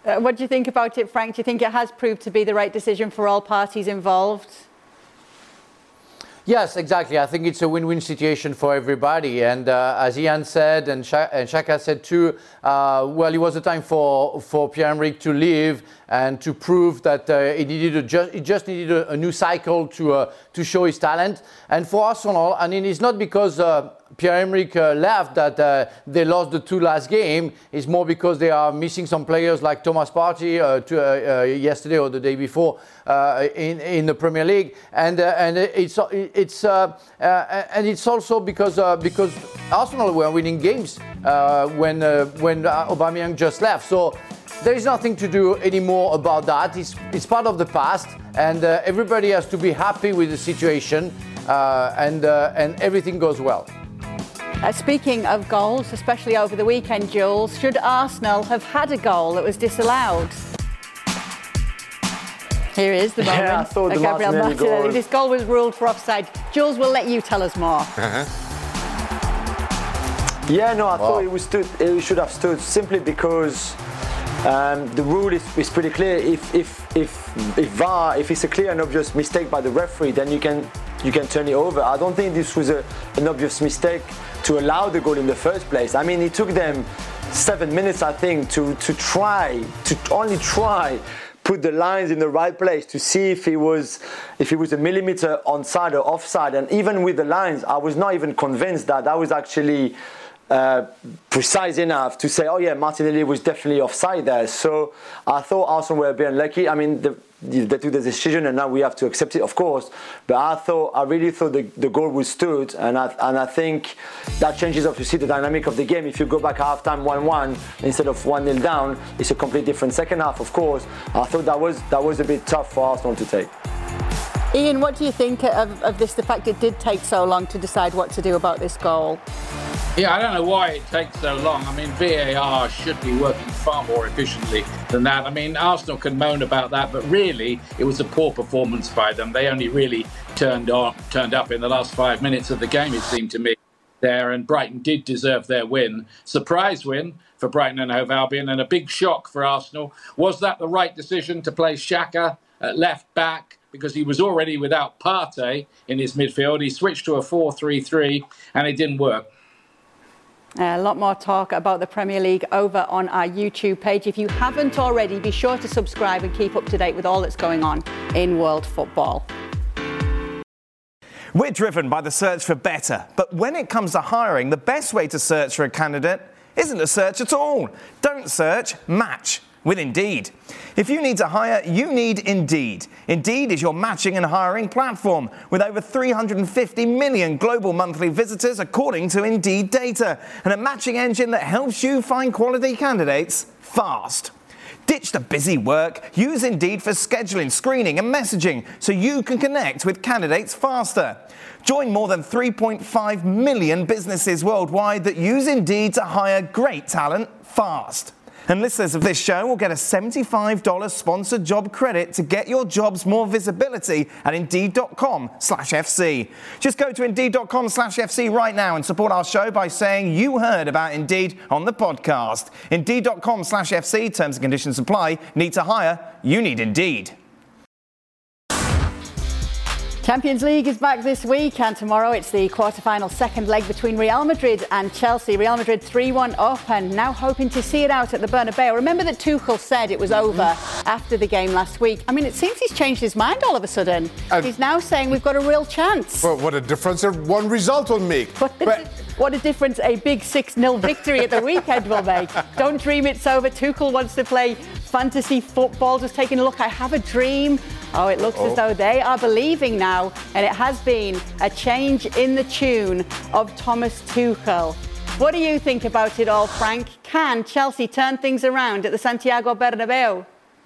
Uh, what do you think about it, Frank? Do you think it has proved to be the right decision for all parties involved? Yes, exactly. I think it's a win-win situation for everybody. And uh, as Ian said, and, Sha- and Shaka said too, uh, well, it was a time for, for Pierre-Emerick to leave and to prove that uh, he, needed a ju- he just needed a, a new cycle to, uh, to show his talent. And for Arsenal, I mean, it's not because uh, Pierre-Emerick uh, left that uh, they lost the two last game. It's more because they are missing some players like Thomas Partey uh, to, uh, uh, yesterday or the day before uh, in, in the Premier League. And, uh, and it's, it's, uh, uh, and it's also because, uh, because Arsenal were winning games uh, when, uh, when Aubameyang just left. So there is nothing to do anymore about that. It's, it's part of the past, and uh, everybody has to be happy with the situation, uh, and, uh, and everything goes well. Uh, speaking of goals, especially over the weekend, Jules, should Arsenal have had a goal that was disallowed? Here is the moment. Yeah, I thought uh, the Gabriel Martinelli Martinelli. goal. This goal was ruled for offside. Jules, we'll let you tell us more. Uh-huh. Yeah, no, I wow. thought it was stood. It should have stood simply because um, the rule is, is pretty clear. If if if if V A R, if it's a clear and obvious mistake by the referee, then you can you can turn it over. I don't think this was a, an obvious mistake to allow the goal in the first place. I mean, it took them seven minutes, I think, to to try to only try. Put the lines in the right place to see if it was if it was a millimeter onside or offside, and even with the lines, I was not even convinced that that was actually uh, precise enough to say, oh yeah, Martinelli was definitely offside there. So I thought Arsenal were a bit unlucky. I mean, the, they took the decision, and now we have to accept it, of course. But I thought, I really thought the, the goal was stood, and I and I think that changes obviously the dynamic of the game. If you go back half time one one instead of one nil down, it's a completely different second half, of course. I thought that was that was a bit tough for Arsenal to take. Ian, what do you think of, of this? The fact it did take so long to decide what to do about this goal. Yeah, I don't know why it takes so long. I mean, V A R should be working far more efficiently than that. I mean, Arsenal can moan about that, but really, it was a poor performance by them. They only really turned on, turned up in the last five minutes of the game, it seemed to me, there. And Brighton did deserve their win. Surprise win for Brighton and Hove Albion, and a big shock for Arsenal. Was that the right decision to play Xhaka at left back? Because he was already without Partey in his midfield. He switched to a four three three, and it didn't work. A lot more talk about the Premier League over on our YouTube page. If you haven't already, be sure to subscribe and keep up to date with all that's going on in world football. We're driven by the search for better, but when it comes to hiring, the best way to search for a candidate isn't to search at all. Don't search, match with Indeed. If you need to hire, you need Indeed. Indeed is your matching and hiring platform with over three hundred fifty million global monthly visitors according to Indeed data, and a matching engine that helps you find quality candidates fast. Ditch the busy work. Use Indeed for scheduling, screening and messaging so you can connect with candidates faster. Join more than three point five million businesses worldwide that use Indeed to hire great talent fast. And listeners of this show will get a seventy-five dollars sponsored job credit to get your jobs more visibility at Indeed.com slash FC. Just go to Indeed.com slash FC right now and support our show by saying you heard about Indeed on the podcast. Indeed.com slash FC, terms and conditions apply. Need to hire? You need Indeed. Champions League is back this week, and tomorrow it's the quarter-final second leg between Real Madrid and Chelsea. Real Madrid three one up and now hoping to see it out at the Bernabeu. Remember that Tuchel said it was over after the game last week. I mean, it seems he's changed his mind all of a sudden. Uh, he's now saying we've got a real chance. Well, what a difference one result will make. But, but what a difference a big six nil victory at the weekend will make. Don't dream it's over. Tuchel wants to play fantasy football. Just taking a look, I have a dream. Oh, it looks oh. as though they are believing now, and it has been a change in the tune of Thomas Tuchel. What do you think about it all, Frank? Can Chelsea turn things around at the Santiago Bernabeu?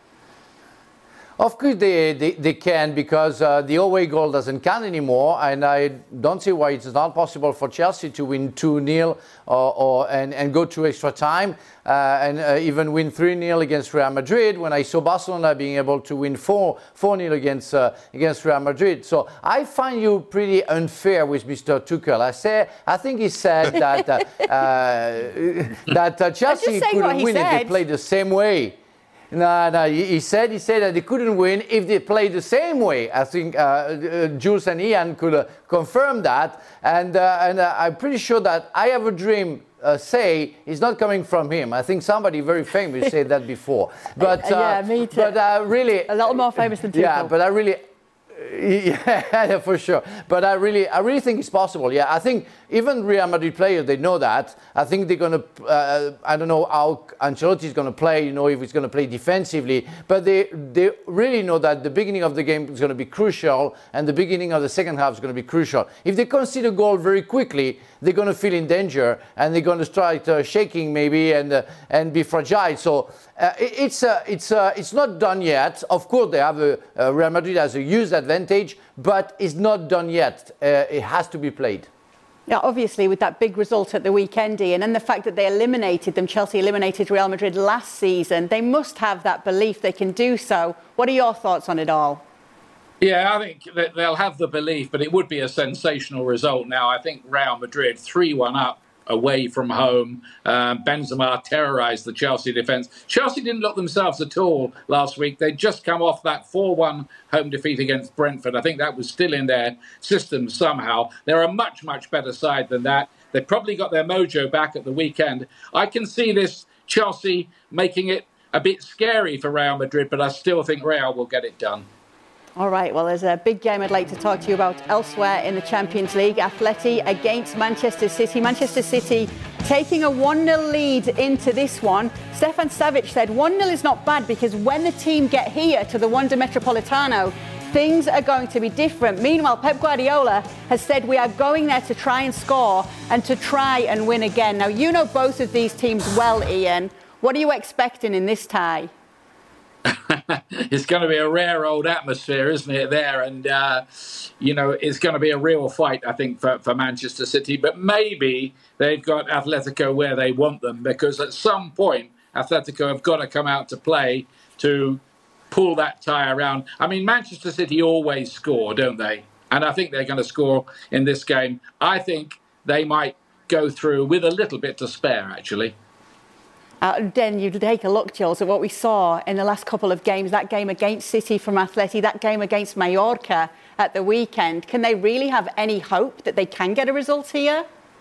Of course they, they, they can, because uh, the away goal doesn't count anymore, and I don't see why it's not possible for Chelsea to win two nil or, or, and, and go to extra time uh, and uh, even win three nil against Real Madrid, when I saw Barcelona being able to win four nil against, uh, against Real Madrid. So I find you pretty unfair with Mister Tuchel. I, say, I think he said that, uh, uh, that uh, Chelsea couldn't win said. if they played the same way. No, no. He, he said he said that they couldn't win if they played the same way. I think uh, uh, Jules and Ian could uh, confirm that, and uh, and uh, I'm pretty sure that I Have a Dream uh, say is not coming from him. I think somebody very famous said that before. But uh, yeah, me too. But uh, really, a lot more famous than Tuchel. Yeah, but I really. Yeah, for sure. But I really, I really think it's possible. Yeah, I think even Real Madrid players, they know that. I think they're going to. Uh, I don't know how Ancelotti is going to play. You know, if he's going to play defensively, but they they really know that the beginning of the game is going to be crucial, and the beginning of the second half is going to be crucial. If they concede a goal very quickly, they're going to feel in danger, and they're going to start uh, shaking maybe and uh, and be fragile. So. Uh, it, it's uh, it's uh, it's not done yet. Of course, they have a uh, Real Madrid has a huge advantage, but it's not done yet. Uh, it has to be played. Yeah, obviously, with that big result at the weekend, Ian, and the fact that they eliminated them, Chelsea eliminated Real Madrid last season, they must have that belief they can do so. What are your thoughts on it all? Yeah, I think that they'll have the belief, but it would be a sensational result now. I think Real Madrid three one up away from home. Um, Benzema terrorised the Chelsea defence. Chelsea didn't look themselves at all last week. They'd just come off that four one home defeat against Brentford. I think that was still in their system somehow. They're a much, much better side than that. They probably got their mojo back at the weekend. I can see this Chelsea making it a bit scary for Real Madrid, but I still think Real will get it done. All right, well, there's a big game I'd like to talk to you about elsewhere in the Champions League. Atleti against Manchester City. Manchester City taking a one nil lead into this one. Stefan Savic said one nil is not bad because when the team get here to the Wanda Metropolitano, things are going to be different. Meanwhile, Pep Guardiola has said we are going there to try and score and to try and win again. Now, you know both of these teams well, Ian. What are you expecting in this tie? It's going to be a rare old atmosphere, isn't it, there? And, uh, you know, it's going to be a real fight, I think, for, for Manchester City. But maybe they've got Atletico where they want them, because at some point, Atletico have got to come out to play to pull that tie around. I mean, Manchester City always score, don't they? And I think they're going to score in this game. I think they might go through with a little bit to spare, actually. Uh, then you take a look, Jules, at what we saw in the last couple of games, that game against City from Atleti, that game against Mallorca at the weekend. Can they really have any hope that they can get a result here?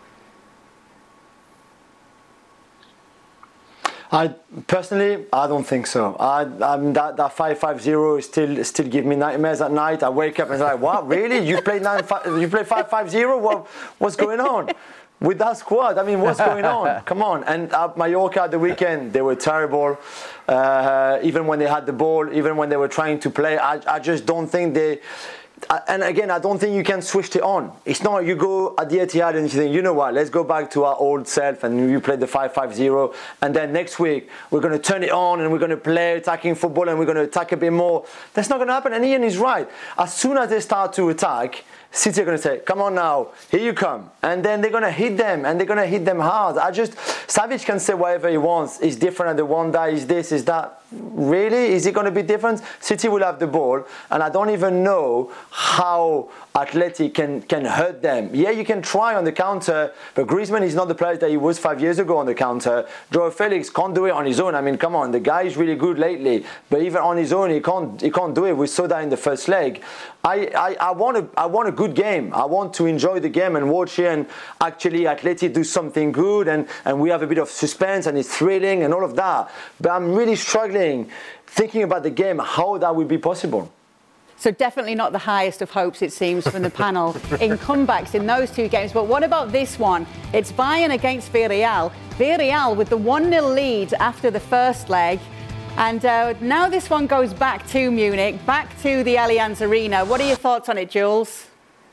I personally, I don't think so. I, I'm that that five five zero still still give me nightmares at night. I wake up and I'm like, what? Really? You play nine five? You play five five zero? What? What's going on? With that squad, I mean, what's going on? Come on. And at Mallorca at the weekend, they were terrible. Uh, even when they had the ball, even when they were trying to play, I, I just don't think they... And again, I don't think you can switch it on. It's not you go at the Etihad and you think, you know what, let's go back to our old self and you play the five five zero. And then next week, we're going to turn it on and we're going to play attacking football and we're going to attack a bit more. That's not going to happen. And Ian is right. As soon as they start to attack, City are going to say, come on now, here you come. And then they're going to hit them, and they're going to hit them hard. I just, Savic can say whatever he wants. He's different at the Wanda, is this, is that. Really? Is it going to be different? City will have the ball, and I don't even know how Atleti can, can hurt them. Yeah, you can try on the counter, but Griezmann is not the player that he was five years ago on the counter. Joao Felix can't do it on his own. I mean, come on, the guy is really good lately, but even on his own, he can't he can't do it. We saw that in the first leg. I, I, I want a, I want a good game. I want to enjoy the game and watch it, and actually Atleti do something good, and, and we have a bit of suspense and it's thrilling and all of that. But I'm really struggling thinking about the game, how that would be possible. So definitely not the highest of hopes, it seems, from the panel in comebacks in those two games. But what about this one? It's Bayern against Villarreal. Villarreal with the one nil lead after the first leg. And uh, now this one goes back to Munich, back to the Allianz Arena. What are your thoughts on it, Jules?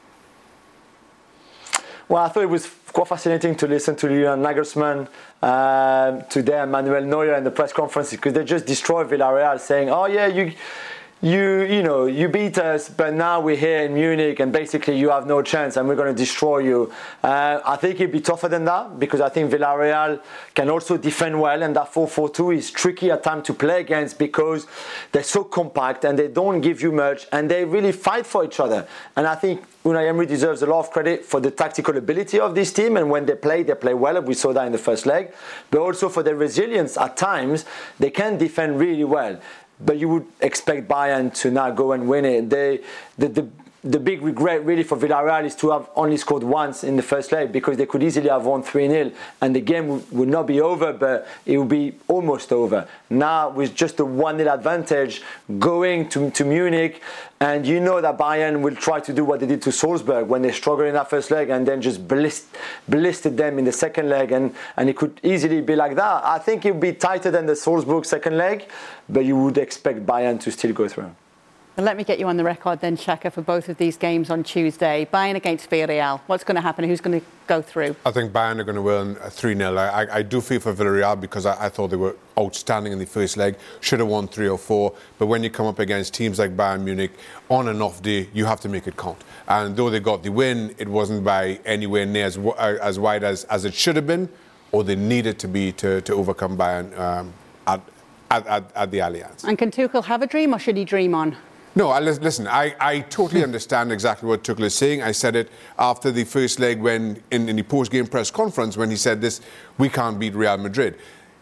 Well, I thought it was quite fascinating to listen to Julian Nagelsmann uh, today and Manuel Neuer in the press conference, because they just destroyed Villarreal, saying, oh yeah, you you you know you beat us, but now we're here in Munich and basically you have no chance and we're going to destroy you. Uh, I think it'd be tougher than that because I think Villarreal can also defend well, and that four four two is tricky at times to play against because they're so compact and they don't give you much and they really fight for each other. And I think Unai Emery deserves a lot of credit for the tactical ability of this team, and when they play, they play well. We saw that in the first leg, but also for their resilience. At times, they can defend really well. But you would expect Bayern to now go and win it. They, the, the, the big regret really for Villarreal is to have only scored once in the first leg because they could easily have won three nil and the game would, would not be over, but it would be almost over. Now with just a one nil advantage going to, to Munich, and you know that Bayern will try to do what they did to Salzburg when they struggled in that first leg and then just blist, blistered them in the second leg, and, and it could easily be like that. I think it would be tighter than the Salzburg second leg, but you would expect Bayern to still go through. And let me get you on the record then, Xhaka, for both of these games on Tuesday. Bayern against Villarreal. What's going to happen? Who's going to go through? I think Bayern are going to win three nil. I, I, I do feel for Villarreal because I, I thought they were outstanding in the first leg. Should have won three or four. But when you come up against teams like Bayern Munich, on and off day, you have to make it count. And though they got the win, it wasn't by anywhere near as, as wide as, as it should have been, or they needed to be to, to overcome Bayern um, at, at, at, at the Allianz. And can Tuchel have a dream, or should he dream on? No, I, listen, I, I totally understand exactly what Tuchel is saying. I said it after the first leg when in, in the post-game press conference when he said this, we can't beat Real Madrid.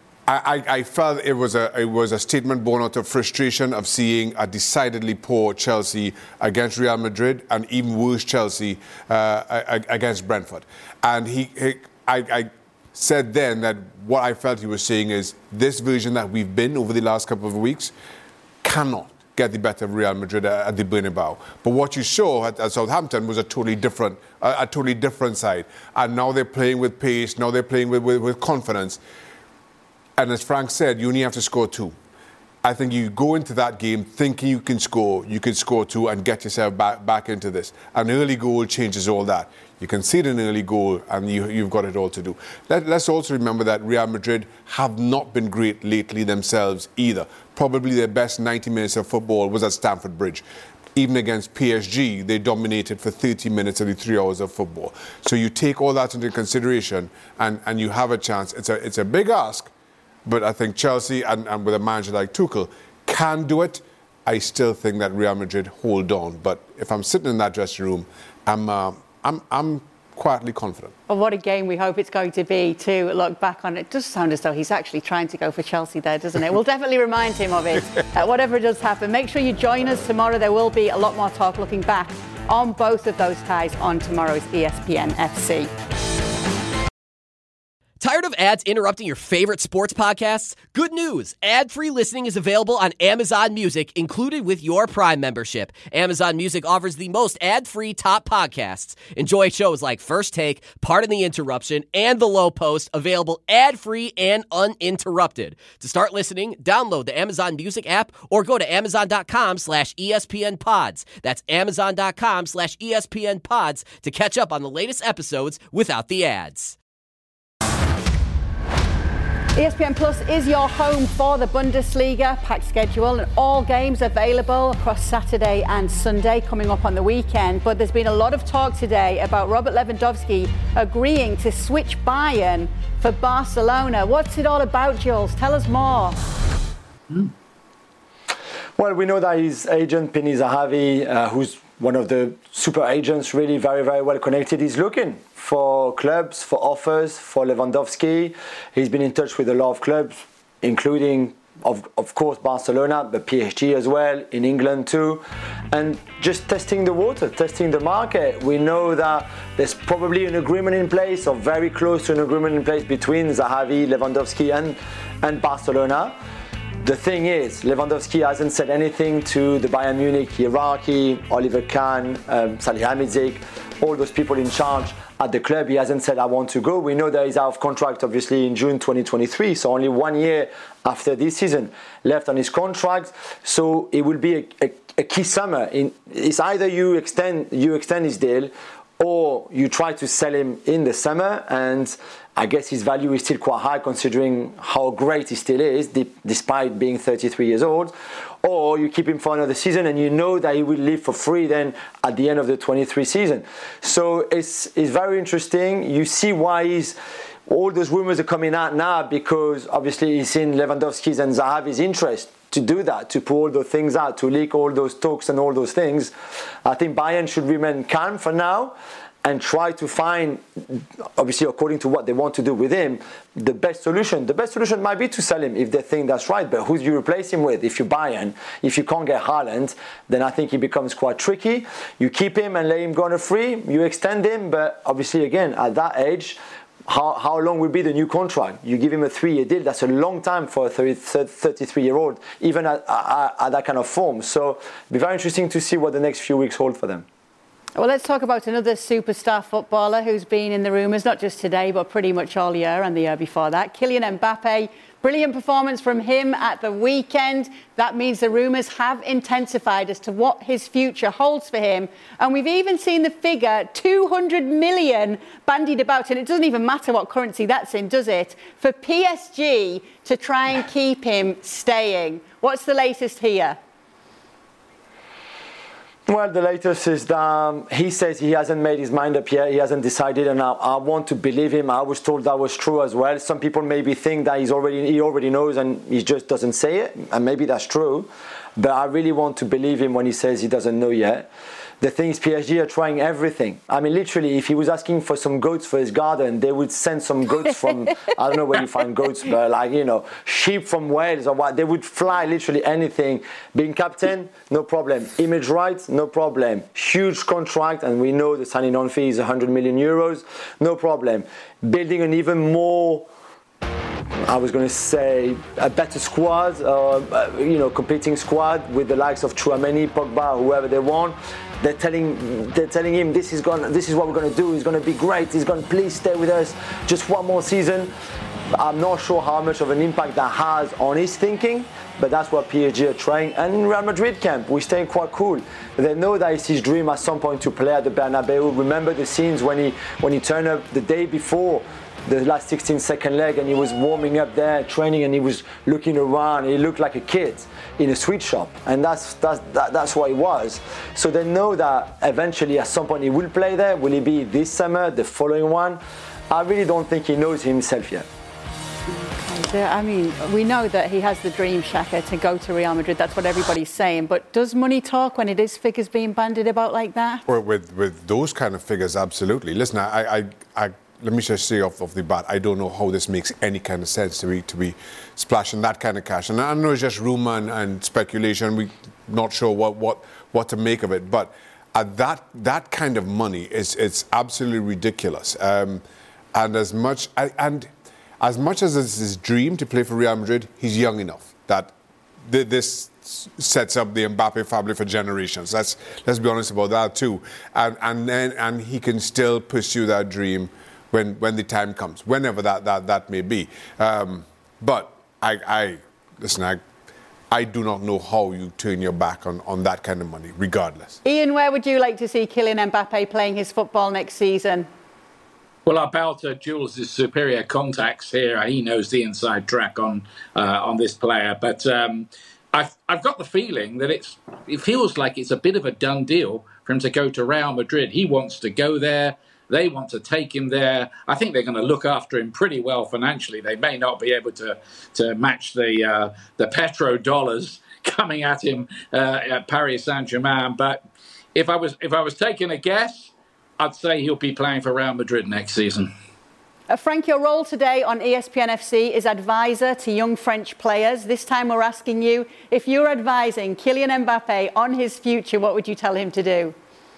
I, I, I felt it was a it was a statement born out of frustration of seeing a decidedly poor Chelsea against Real Madrid and even worse Chelsea uh, against Brentford. And he, he I, I said then that what I felt he was saying is this version that we've been over the last couple of weeks cannot get the better of Real Madrid at the Bernabeu. But what you saw at, at Southampton was a totally different, a, a totally different side. And now they're playing with pace. Now they're playing with, with, with confidence. And as Frank said, you only have to score two. I think you go into that game thinking you can score, you can score two and get yourself back, back into this. An early goal changes all that. You concede an early goal and you, you've got it all to do. Let, let's also remember that Real Madrid have not been great lately themselves either. Probably their best ninety minutes of football was at Stamford Bridge. Even against P S G, they dominated for thirty minutes of the three hours of football. So you take all that into consideration and, and you have a chance. It's a, it's a big ask, but I think Chelsea and, and with a manager like Tuchel can do it. I still think that Real Madrid hold on. But if I'm sitting in that dressing room, I'm... Uh, I'm, I'm quietly confident. Well, what a game we hope it's going to be to look back on. It does sound as though he's actually trying to go for Chelsea there, doesn't it? We'll definitely remind him of it. uh, whatever does happen, make sure you join us tomorrow. There will be a lot more talk looking back on both of those ties on tomorrow's E S P N F C. Tired of ads interrupting your favorite sports podcasts? Good news! Ad-free listening is available on Amazon Music, included with your Prime membership. Amazon Music offers the most ad-free top podcasts. Enjoy shows like First Take, Pardon the Interruption, and The Low Post, available ad-free and uninterrupted. To start listening, download the Amazon Music app or go to amazon.com slash ESPN pods. That's amazon.com slash ESPN pods to catch up on the latest episodes without the ads. E S P N Plus is your home for the Bundesliga, packed schedule and all games available across Saturday and Sunday coming up on the weekend. But there's been a lot of talk today about Robert Lewandowski agreeing to switch Bayern for Barcelona. What's it all about, Jules? Tell us more. Mm. Well, we know that his agent, Penny Zahavi, uh, who's one of the super agents, really very, very well connected, is looking for clubs, for offers, for Lewandowski. He's been in touch with a lot of clubs, including, of, of course, Barcelona, but P S G as well, in England too. And just testing the water, testing the market. We know that there's probably an agreement in place, or very close to an agreement in place, between Zahavi, Lewandowski and, and Barcelona. The thing is, Lewandowski hasn't said anything to the Bayern Munich hierarchy, Oliver Kahn, um, Salihamidzic, all those people in charge at the club. He hasn't said, I want to go. We know that he's out of contract, obviously, in June twenty twenty-three, so only one year after this season left on his contract. So it will be a, a, a key summer. In, it's either you extend, you extend his deal, or you try to sell him in the summer, and I guess his value is still quite high considering how great he still is, despite being thirty-three years old. Or you keep him for another season and you know that he will leave for free then at the end of the twenty-three season. So it's, it's very interesting. You see why he's, all those rumors are coming out now, because obviously he's seen Lewandowski's and Zahavi's interest to do that, to put all those things out, to leak all those talks and all those things. I think Bayern should remain calm for now and try to find, obviously according to what they want to do with him, the best solution. The best solution might be to sell him if they think that's right, but who do you replace him with? If you buy him, if you can't get Haaland, then I think it becomes quite tricky. You keep him and let him go on a free, you extend him, but obviously again, at that age, how, how long will be the new contract? You give him a three-year deal, that's a long time for a thirty-three-year-old, even at, at, at that kind of form. So it'll be very interesting to see what the next few weeks hold for them. Well, let's talk about another superstar footballer who's been in the rumours, not just today, but pretty much all year and the year before that. Kylian Mbappe, brilliant performance from him at the weekend. That means the rumours have intensified as to what his future holds for him. And we've even seen the figure two hundred million bandied about, and it doesn't even matter what currency that's in, does it? For P S G to try and keep him staying. What's the latest here? Well, the latest is that um, he says he hasn't made his mind up yet. He hasn't decided, and I, I want to believe him. I was told that was true as well. Some people maybe think that he's already he already knows and he just doesn't say it, and maybe that's true. But I really want to believe him when he says he doesn't know yet. The thing is, P S G are trying everything. I mean, literally, if he was asking for some goats for his garden, they would send some goats from, I don't know where you find goats, but like, you know, sheep from Wales or what. They would fly literally anything. Being captain, no problem. Image rights, no problem. Huge contract, and we know the signing on fee is one hundred million euros, no problem. Building an even more, I was going to say, a better squad, uh, you know, competing squad with the likes of Tchouaméni, Pogba, whoever they want. They're telling, they're telling him this is going, this is what we're going to do. It's going to be great. He's going to please stay with us just one more season. I'm not sure how much of an impact that has on his thinking, but that's what P S G are trying. And in Real Madrid camp, we're staying quite cool. They know that it's his dream at some point to play at the Bernabeu. Remember the scenes when he when he turned up the day before the last sixteen second leg, and he was warming up there, training, and he was looking around. He looked like a kid in a sweet shop, and that's that's that, that's what he was. So they know that eventually, at some point, he will play there. Will he be this summer, the following one? I really don't think he knows himself yet. I mean, we know that he has the dream, Xhaka, to go to Real Madrid. That's what everybody's saying. But does money talk when it is figures being bandied about like that? Or with with those kind of figures, absolutely. Listen, I I. I let me just say off, off the bat, I don't know how this makes any kind of sense to be to be splashing that kind of cash. And I know it's just rumor and, and speculation. We're not sure what, what, what to make of it. But at that that kind of money is it's absolutely ridiculous. Um, and as much I, and as much as it's his dream to play for Real Madrid, he's young enough that th- this sets up the Mbappe family for generations. Let's let's be honest about that too. And and then and he can still pursue that dream when when the time comes, whenever that that, that may be. Um, but I, I listen, I, I do not know how you turn your back on, on that kind of money, regardless. Ian, where would you like to see Kylian Mbappe playing his football next season? Well, I bow to Jules' superior contacts here. He knows the inside track on uh, on this player, but um, I've I've got the feeling that it's it feels like it's a bit of a done deal for him to go to Real Madrid. He wants to go there. They want to take him there. I think they're going to look after him pretty well financially. They may not be able to to match the uh, the petrodollars coming at him uh, at Paris Saint-Germain. But if I was if I was taking a guess, I'd say he'll be playing for Real Madrid next season. Uh, Frank, your role today on E S P N F C is advisor to young French players. This time we're asking you, if you're advising Kylian Mbappe on his future, what would you tell him to do?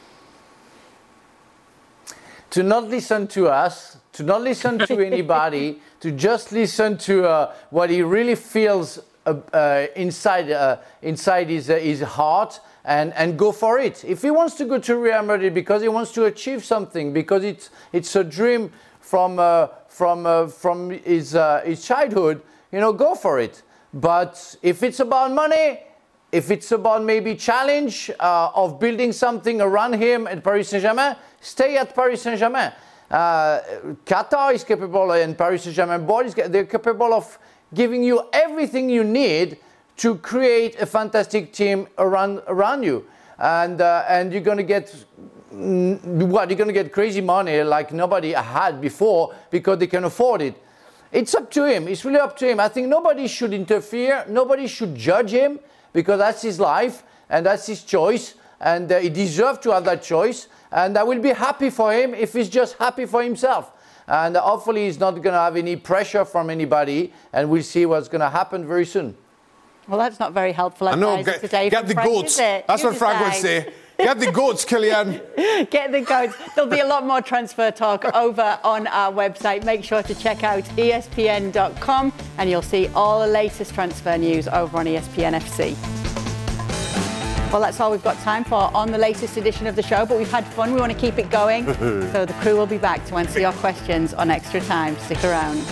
To not listen to us, to not listen to anybody, to just listen to uh, what he really feels uh, uh, inside uh, inside his, uh, his heart, and, and go for it. If he wants to go to Real Madrid because he wants to achieve something, because it's it's a dream from uh, from uh, from his uh, his childhood, you know, go for it. But if it's about money, if it's about maybe challenge uh, of building something around him at Paris Saint-Germain, stay at Paris Saint-Germain. Uh, Qatar is capable, and Paris Saint-Germain board is they're capable of giving you everything you need to create a fantastic team around around you, and uh, and you're gonna get what you're gonna get crazy money like nobody had before because they can afford it. It's up to him. It's really up to him. I think nobody should interfere. Nobody should judge him because that's his life and that's his choice, and uh, he deserves to have that choice. And I will be happy for him if he's just happy for himself. And hopefully he's not going to have any pressure from anybody, and we'll see what's going to happen very soon. Well, that's not very helpful I know, advice get, today. get the Frank, goats. Is it? That's You what Frank would decide. say. Get the goats, Kylian. Get the goats. There'll be a lot more transfer talk over on our website. Make sure to check out E S P N dot com and you'll see all the latest transfer news over on E S P N F C. Well, that's all we've got time for on the latest edition of the show, but we've had fun. We want to keep it going. So the crew will be back to answer your questions on Extra Time. Stick around.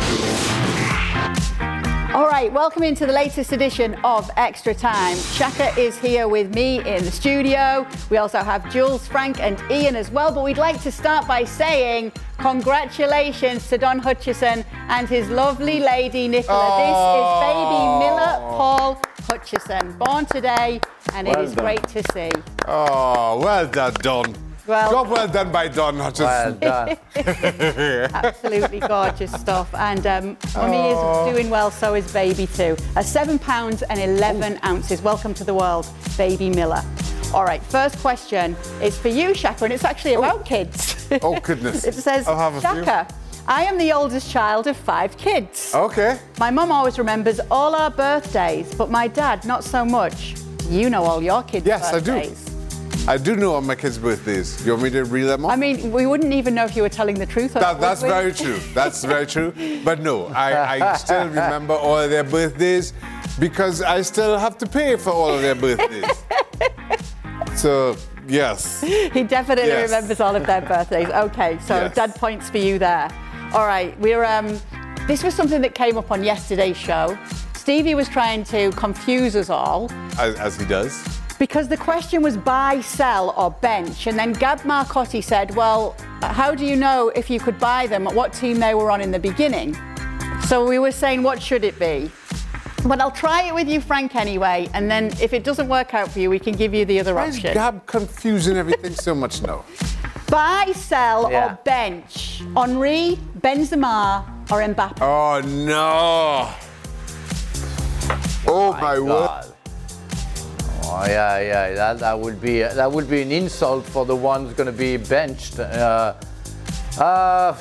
All right, welcome into the latest edition of Extra Time. Shaka is here with me in the studio. We also have Jules, Frank and Ian as well, but we'd like to start by saying congratulations to Don Hutchison and his lovely lady, Nicola. Oh. This is baby Miller Paul Hutchison, born today, and well it is done. Great to see. Oh, well done, Don. Well, Job well done by Don Hutchison. Well done. Absolutely gorgeous stuff. And um, Mummy oh. is doing well, so is baby too. At seven pounds and eleven Ooh. ounces. Welcome to the world, baby Miller. All right, first question is for you, Shaka, and it's actually about oh. kids. Oh, goodness. It says, I'll have a Shaka, few. I am the oldest child of five kids. Okay. My mum always remembers all our birthdays, but my dad, not so much. You know all your kids' yes, birthdays. Yes, I do. I do know all my kids' birthdays. You want me to reel them off? I mean, we wouldn't even know if you were telling the truth. Or that, not, that's very true. That's very true. But no, I, I still remember all of their birthdays because I still have to pay for all of their birthdays. So, yes. He definitely yes. remembers all of their birthdays. Okay, so yes. dad points for you there. All right, we're. Um, this was something that came up on yesterday's show. Stevie was trying to confuse us all. As, as he does. Because the question was buy, sell, or bench. And then Gab Marcotti said, well, how do you know if you could buy them, what team they were on in the beginning? So we were saying, what should it be? But I'll try it with you, Frank, anyway. And then if it doesn't work out for you, we can give you the other Why option. Is Gab confusing everything so much now? Buy, sell, yeah. or bench. Henry, Benzema, or Mbappe? Oh, no. Oh, oh my, my word. Oh yeah, yeah. That that would be that would be an insult for the one who's going to be benched. Uh, uh,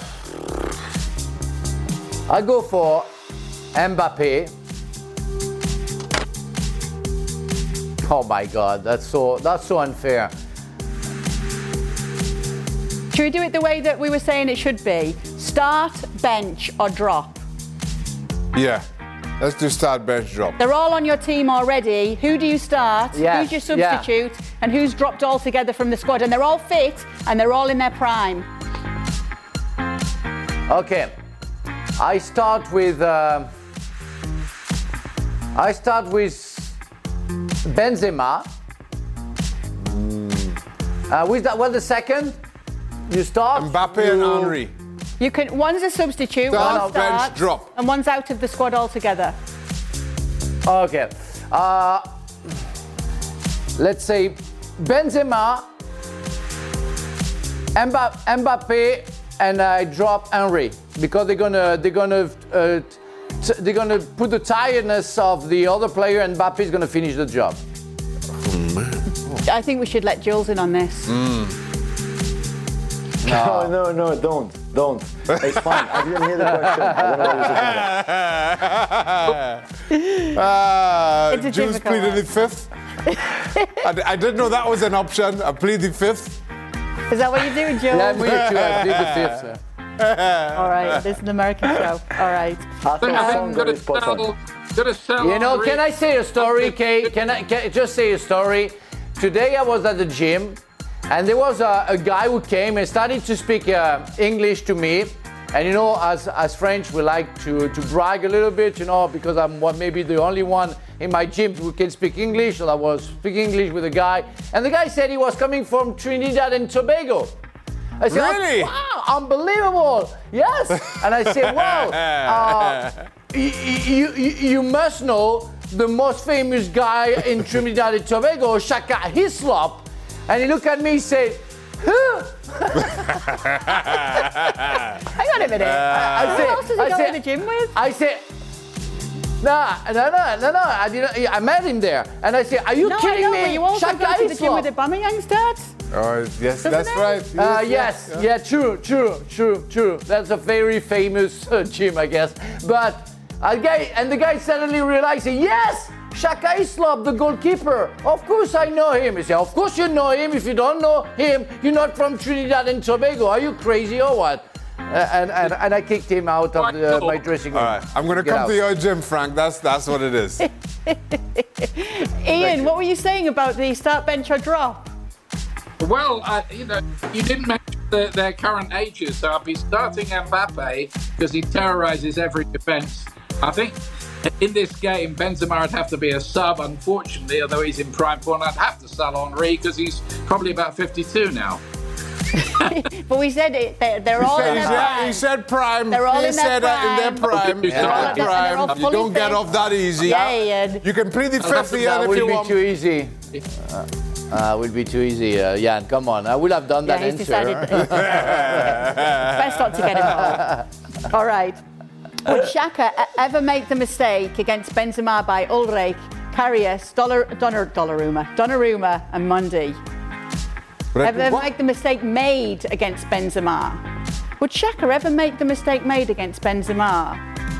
I go for Mbappe. Oh my God, that's so that's so unfair. Should we do it the way that we were saying it should be? Start, bench, or drop? Yeah. Let's do start, bench, drop. They're all on your team already. Who do you start? Yes. Who's your substitute? Yeah. And who's dropped altogether from the squad? And they're all fit and they're all in their prime. Okay. I start with. Uh, I start with Benzema. Mm. Uh, with that, well, the second you start. Mbappe you, and Henry. You can. One's a substitute, start, one starts, bench, drop. and one's out of the squad altogether. Okay. Uh, let's say Benzema, Mbappe, and I drop Henry because they're gonna they're gonna uh, t- they're gonna put the tiredness of the other player, and Mbappe is gonna finish the job. Oh man! I think we should let Jules in on this. Mm. No, no, no, don't. Don't. It's fine. I didn't hear the question. I don't know uh, it's a Jules pleaded the fifth. I, I didn't know that was an option. I plead the fifth. Is that what you're doing, Jules? Yeah, me too. I plead the fifth, sir. All right, this is an American show. All right. I'm going to sell. Gonna sell you know, Henry. Can I say a story, Kay? Can I can I just say a story? Today I was at the gym. And there was a, a guy who came and started to speak uh, English to me. And you know, as as French, we like to, to brag a little bit, you know, because I'm one, maybe the only one in my gym who can speak English, so I was speaking English with a guy, and the guy said he was coming from Trinidad and Tobago. I said, really? Oh, wow, unbelievable! Yes, and I said, wow, uh, you, you you must know the most famous guy in Trinidad and Tobago, Shaka Hislop, and he looked at me and said, huh? Hang on a minute. Uh, I Who said, else does he I go said, to the gym with? I said, no, no, no, no, no. I didn't. I met him there, and I said, "Are you no, kidding I know, me?" But you also Shaka go to the gym Hislop. with the Aubameyang's dad. Oh, yes, Doesn't that's it? right. Uh, Yes, yes, yeah. yeah, true, true, true, true. That's a very famous uh, gym, I guess. But a guy, and the guy suddenly realized, yes, Shaka Hislop, the goalkeeper. Of course I know him. He said, of course you know him. If you don't know him, you're not from Trinidad and Tobago. Are you crazy or what? Uh, and, and and I kicked him out of the, my dressing room. All right, I'm going to Get come out. to your gym, Frank. That's that's what it is. Ian, what were you saying about the start, bench, or drop? Well, uh, you know, you didn't mention the, their current ages, so I'll be starting Mbappe because he terrorises every defence. I think in this game, Benzema would have to be a sub, unfortunately, although he's in prime form. I'd have to sell Henry because he's probably about fifty-two now. But we said it, they're, they're all said, in their he, said, prime. he said prime. They're all he in their said that in their prime. prime. They're In all- their they're prime. all You fully don't get fit. off that easy. Yeah, Ian. You can plead the fifth That year if would you be want. too easy. Uh, uh, would be too easy, uh, Jan. Come on, I would have done Yeah, that he's answer. decided. Best not to get involved. All right. Would Shaka e- ever make the mistake against Benzema by Ulrich, Karius, Dollar, Donner, Donnarumma, Donnarumma, and Mundy? But Ever what? make the mistake made against Benzema? Would Shaka ever make the mistake made against Benzema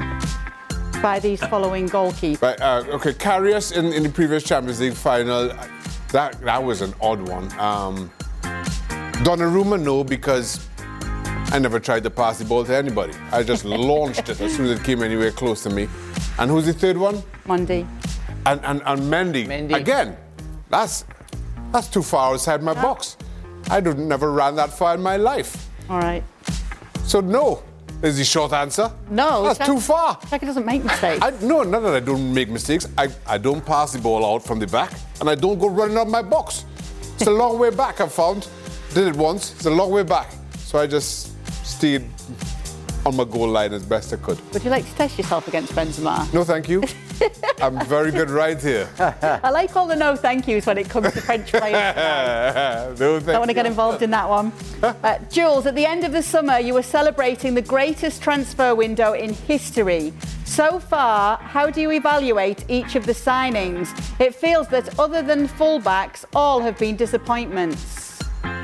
by these following goalkeepers? Right, uh, okay, Karius in, in the previous Champions League final, that that was an odd one. Um, Donnarumma, no, because I never tried to pass the ball to anybody. I just launched it as soon as it came anywhere close to me. And who's the third one? Mundy. And and, and Mendy. Mendy. Again, that's that's too far outside my box. I don't, never ran that far in my life. All right. So no is the short answer. No. That's Shaka- too far. Shaka doesn't make mistakes. I, no, not that I don't make mistakes. I, I don't pass the ball out from the back, and I don't go running out my box. It's a long way back, I've found. Did it once. It's a long way back. So I just stayed on my goal line as best I could. Would you like to test yourself against Benzema? No, thank you. I'm very good right here. I like all the no thank yous when it comes to French players. No, thank Don't want to you. get involved in that one. Uh, Jules, at the end of the summer, you were celebrating the greatest transfer window in history. So far, how do you evaluate each of the signings? It feels that other than fullbacks, all have been disappointments.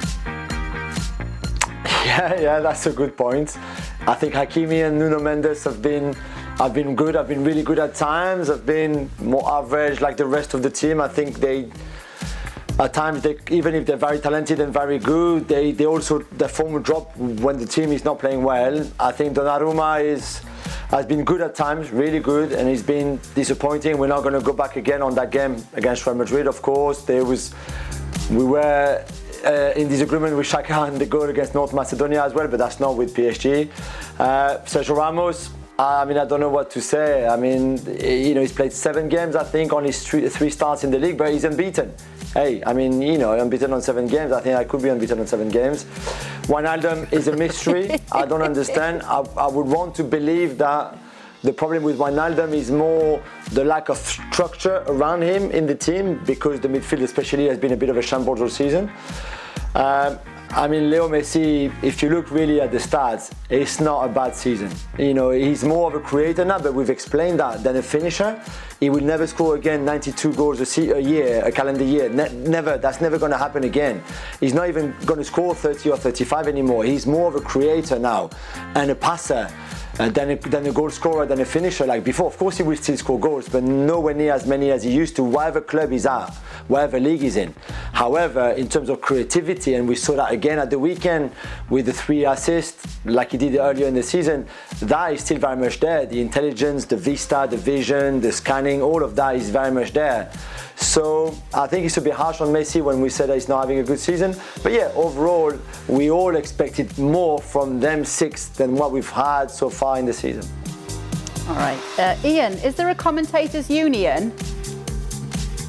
Yeah, yeah, that's a good point. I think Hakimi and Nuno Mendes have been have been good. Have been really good at times. Have been more average like the rest of the team. I think they, at times, they, even if they're very talented and very good, they, they also their form will drop when the team is not playing well. I think Donnarumma is has been good at times, really good, and he's been disappointing. We're not going to go back again on that game against Real Madrid. Of course, there was we were. Uh, in disagreement with Xhaka and the goal against North Macedonia as well, but that's not with P S G. Uh, Sergio Ramos, I mean, I don't know what to say. I mean, you know, he's played seven games, I think, on his three, three starts in the league, but he's unbeaten. Hey, I mean, you know, unbeaten on seven games. I think I could be unbeaten on seven games. Wijnaldum is a mystery. I don't understand. I, I would want to believe that the problem with Wijnaldum is more the lack of structure around him in the team, because the midfield especially has been a bit of a shambles all season. Um, I mean, Leo Messi, if you look really at the stats, it's not a bad season. You know, he's more of a creator now, but we've explained that, than a finisher. He will never score again ninety-two goals a, se- a year, a calendar year. Ne- never, that's never going to happen again. He's not even going to score thirty or thirty-five anymore. He's more of a creator now and a passer. Uh, than, a, than a goal scorer, than a finisher like before. Of course he will still score goals, but nowhere near as many as he used to, whatever club he's at, whatever league he's in. However, in terms of creativity, and we saw that again at the weekend with the three assists, like he did earlier in the season, that is still very much there. The intelligence, the vista, the vision, the scanning, all of that is very much there. So I think it's a bit harsh on Messi when we said that he's not having a good season. But yeah, overall, we all expected more from them six than what we've had so far in the season. All right. Uh, Ian, is there a commentators' union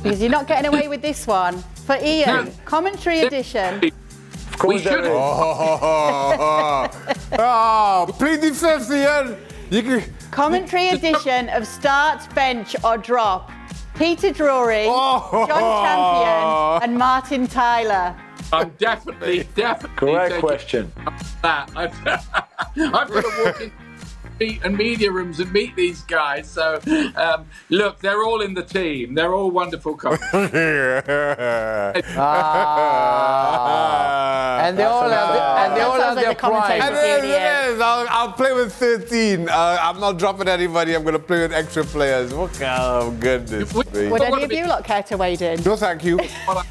Because you're not getting away with this one. For Ian, commentary edition. Of course, we should. Oh, oh, oh, oh, plead the fifth, Ian. You can... Commentary edition of Start, Bench or Drop. Peter Drury, oh, John Champion, and Martin Tyler. I'm definitely, definitely. Correct question. That. I've, I've got to walk in and media rooms and meet these guys. So, um, look, they're all in the team. They're all wonderful commentators. ah. And they all have, the, and they all have their prime. And it is, it is. I'll, I'll play with thirteen. Uh, I'm not dropping anybody. I'm going to play with extra players. What kind of goodness. Would any of you lot care to wade in? No, thank you.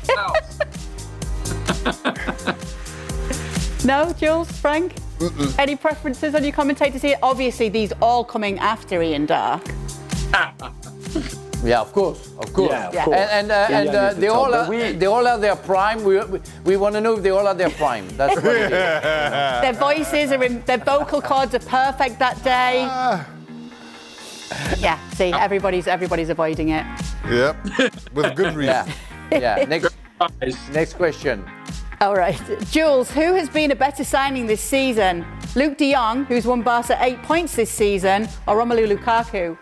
No, Jules, Frank? Mm-mm. Any preferences on your commentators here? Obviously, these all coming after Ian Darke. Yeah, of course, of course. Yeah, of yeah. course. And, and, uh, yeah, and uh, they all are, we... they all have their prime. We, we, we want to know if they all have their prime. That's what it is. Their voices are in, their vocal cords are perfect that day. Uh... Yeah, see, everybody's everybody's avoiding it. Yep, with good reason. Yeah. yeah. Next, next question. All right, Jules, who has been a better signing this season? Luke de Jong, who's won Barca eight points this season, or Romelu Lukaku?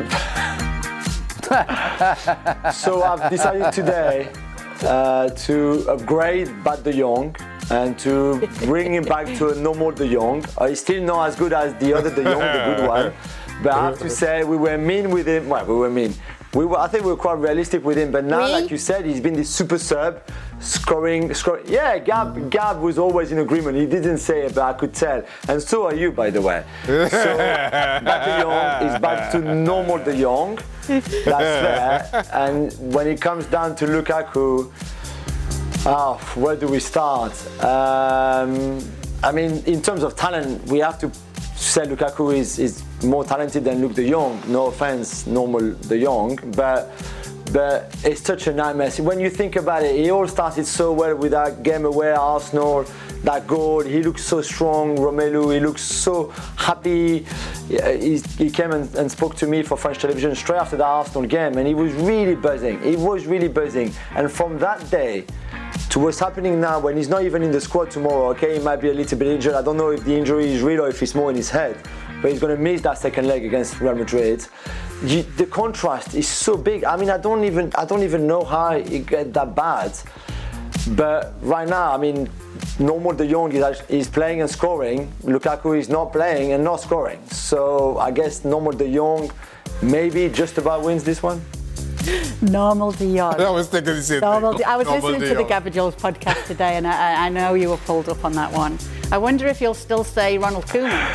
So I've decided today uh, to upgrade Bad de Jong and to bring him back to a normal de Jong. Uh, he's still not as good as the other de Jong, the good one. But I have to say, we were mean with him. Well, we were mean. We were, I think we were quite realistic with him. But now, really? like you said, he's been this super sub, scoring, scoring. Yeah, Gab, Gab was always in agreement. He didn't say it, but I could tell. And so are you, by the way. So Bad de Jong is back to normal de Jong. That's fair. And when it comes down to Lukaku, oh, where do we start? Um, I mean, in terms of talent, we have to say Lukaku is, is more talented than Luke de Jong. No offense, normal de Jong, but but it's such a nightmare. When you think about it, he all started so well with that game away at Arsenal, that goal. He looks so strong, Romelu. He looks so happy. He, he came and, and spoke to me for French television straight after the Arsenal game, and he was really buzzing. He was really buzzing. And from that day to what's happening now, when he's not even in the squad tomorrow, okay, he might be a little bit injured. I don't know if the injury is real or if it's more in his head, but he's going to miss that second leg against Real Madrid. You, the contrast is so big. I mean, I don't even, I don't even know how it get that bad. But right now, I mean, normal de Jong is, is playing and scoring. Lukaku is not playing and not scoring. So I guess normal de Jong maybe just about wins this one. Normal de Jong. I was thinking the same Normal thing. De- I was Normal listening to the Gabba Jules podcast today, and I, I know you were pulled up on that one. I wonder if you'll still say Ronald Koeman.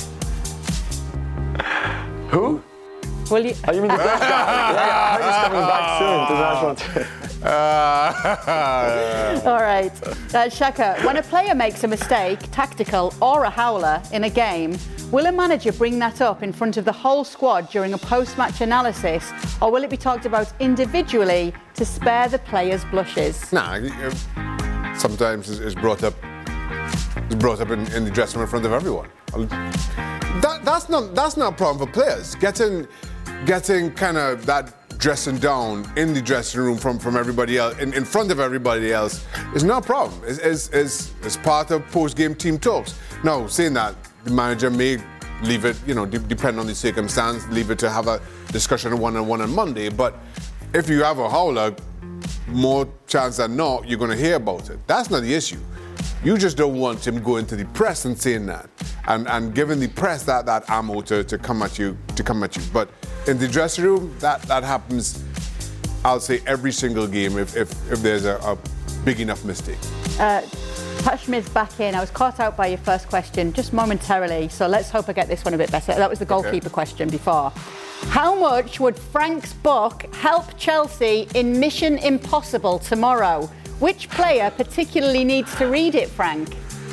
Who? Will you? Oh, you mean the Dutch guy? Yeah, I heard he's coming back soon to the national team. All right. Uh, Shaka, when a player makes a mistake, tactical or a howler, in a game, will a manager bring that up in front of the whole squad during a post-match analysis, or will it be talked about individually to spare the players' blushes? Nah, sometimes it's brought up it's brought up in, in the dressing room in front of everyone. That, that's not that's not a problem for players. Getting getting kind of that dressing down in the dressing room from, from everybody else, in, in front of everybody else, is not a problem. It's, it's, it's, it's part of post-game team talks. Now, saying that, the manager may leave it, you know, de- depending on the circumstance, leave it to have a discussion one-on-one on Monday. But if you have a howler, more chance than not, you're going to hear about it. That's not the issue. You just don't want him going to the press and saying that, and, and giving the press that, that ammo to, to come at you, to come at you. But in the dressing room, that, that happens, I'll say, every single game if, if, if there's a, a big enough mistake. Uh, Pat Schmidt's back in. I was caught out by your first question just momentarily, so let's hope I get this one a bit better. That was the goalkeeper okay. question before. How much would Frank's book help Chelsea in Mission Impossible tomorrow? Which player particularly needs to read it, Frank?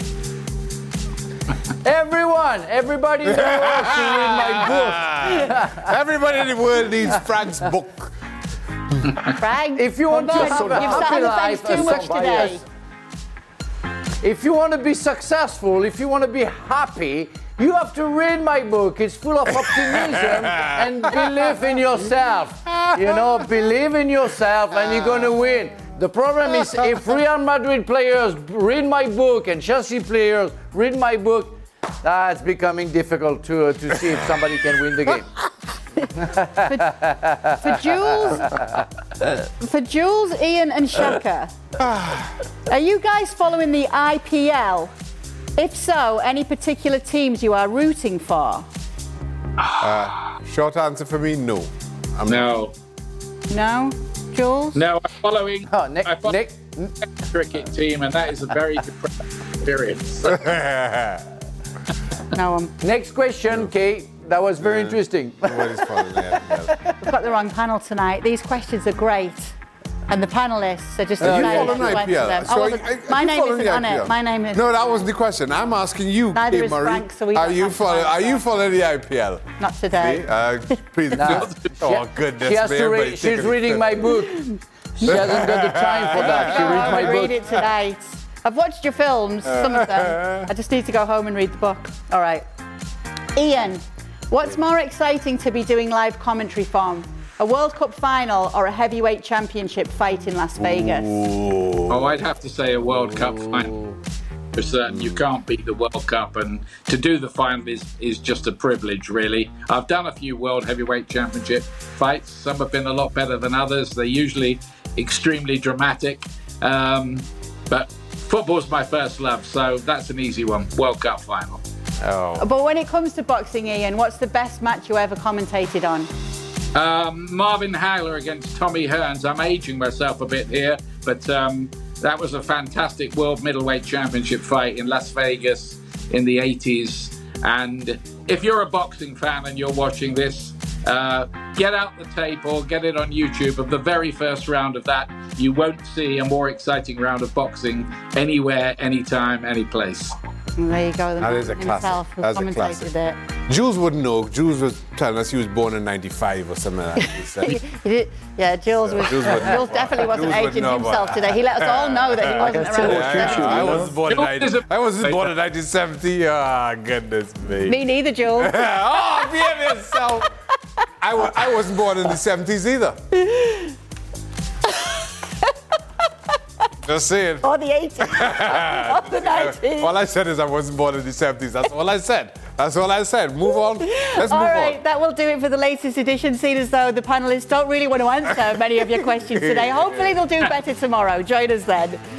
Everyone, everybody in the world should read my book. Everybody in the world needs Frank's book. Frank, if you want to have a happy life, too much today. if you want to be successful, if you want to be happy, you have to read my book. It's full of optimism and believe in yourself. You know, believe in yourself and you're going to win. The problem is if Real Madrid players read my book and Chelsea players read my book, uh, it's becoming difficult to, uh, to see if somebody can win the game. for, for Jules, for Jules, Ian, and Shaka, are you guys following the I P L? If so, any particular teams you are rooting for? Uh, short answer for me, no. I'm no. No, Jules? No, I'm following. Oh, Nick, I follow Nick. the cricket team, and that is a very depressing experience. No, um, Next question, Kate. That was very Yeah. interesting. What is following the I P L? we've got the wrong panel tonight. These questions are great. And the panelists are just Are you excited following to I answer P L? them. I So wasn't- are- are my you name following isn't the on I P L? it. My name is No, that wasn't the question. I'm asking you, Neither Kate is Murray. Frank, so we are don't you have to follow, Are answer. you following the I P L? not today. See? Uh, please. Nah. Oh, goodness She has me. to everybody read, taking she's a reading sip. my book. She hasn't got the time for that. She Go reads home my and book. read it tonight. I've watched your films, some of them. I just need to go home and read the book. All right. Ian, what's more exciting to be doing live commentary from? A World Cup final or a heavyweight championship fight in Las Vegas? Oh, I'd have to say a World Cup final. For certain, you can't beat the World Cup, and to do the final is, is just a privilege, really. I've done a few World Heavyweight Championship fights. Some have been a lot better than others. They're usually extremely dramatic. Um, but football's my first love, so that's an easy one. World Cup final. Oh. But when it comes to boxing, Ian, what's the best match you ever commentated on? Um, Marvin Hagler against Tommy Hearns. I'm aging myself a bit here, but um, that was a fantastic World Middleweight Championship fight in Las Vegas in the eighties. And if you're a boxing fan and you're watching this, uh, get out the tape or get it on YouTube of the very first round of that. You won't see a more exciting round of boxing anywhere, anytime, any place. And there you go, the That man is a himself classic. who That's a commentated classic. it. Jules wouldn't know. Jules was telling us he was born in ninety-five or something like that. He said. He did- yeah, Jules was. Jules Jules, would know. definitely wasn't Jules would aging know about himself that. today. He let us all know that he wasn't around. Yeah, at I, I seventy. wasn't born in ninety. I wasn't born in nineteen seventy. Ah, goodness me. Me neither, Jules. Oh, behave yourself. I, wa- I wasn't born in the seventies either. Just saying. Or the eighties. Or the nineties. All I said is I wasn't born in the seventies. That's all I said. That's all I said. Move on. Let's All move right, on. that will do it for the latest edition. Seen as though the panelists don't really want to answer many of your questions today. Hopefully they'll do better tomorrow. Join us then.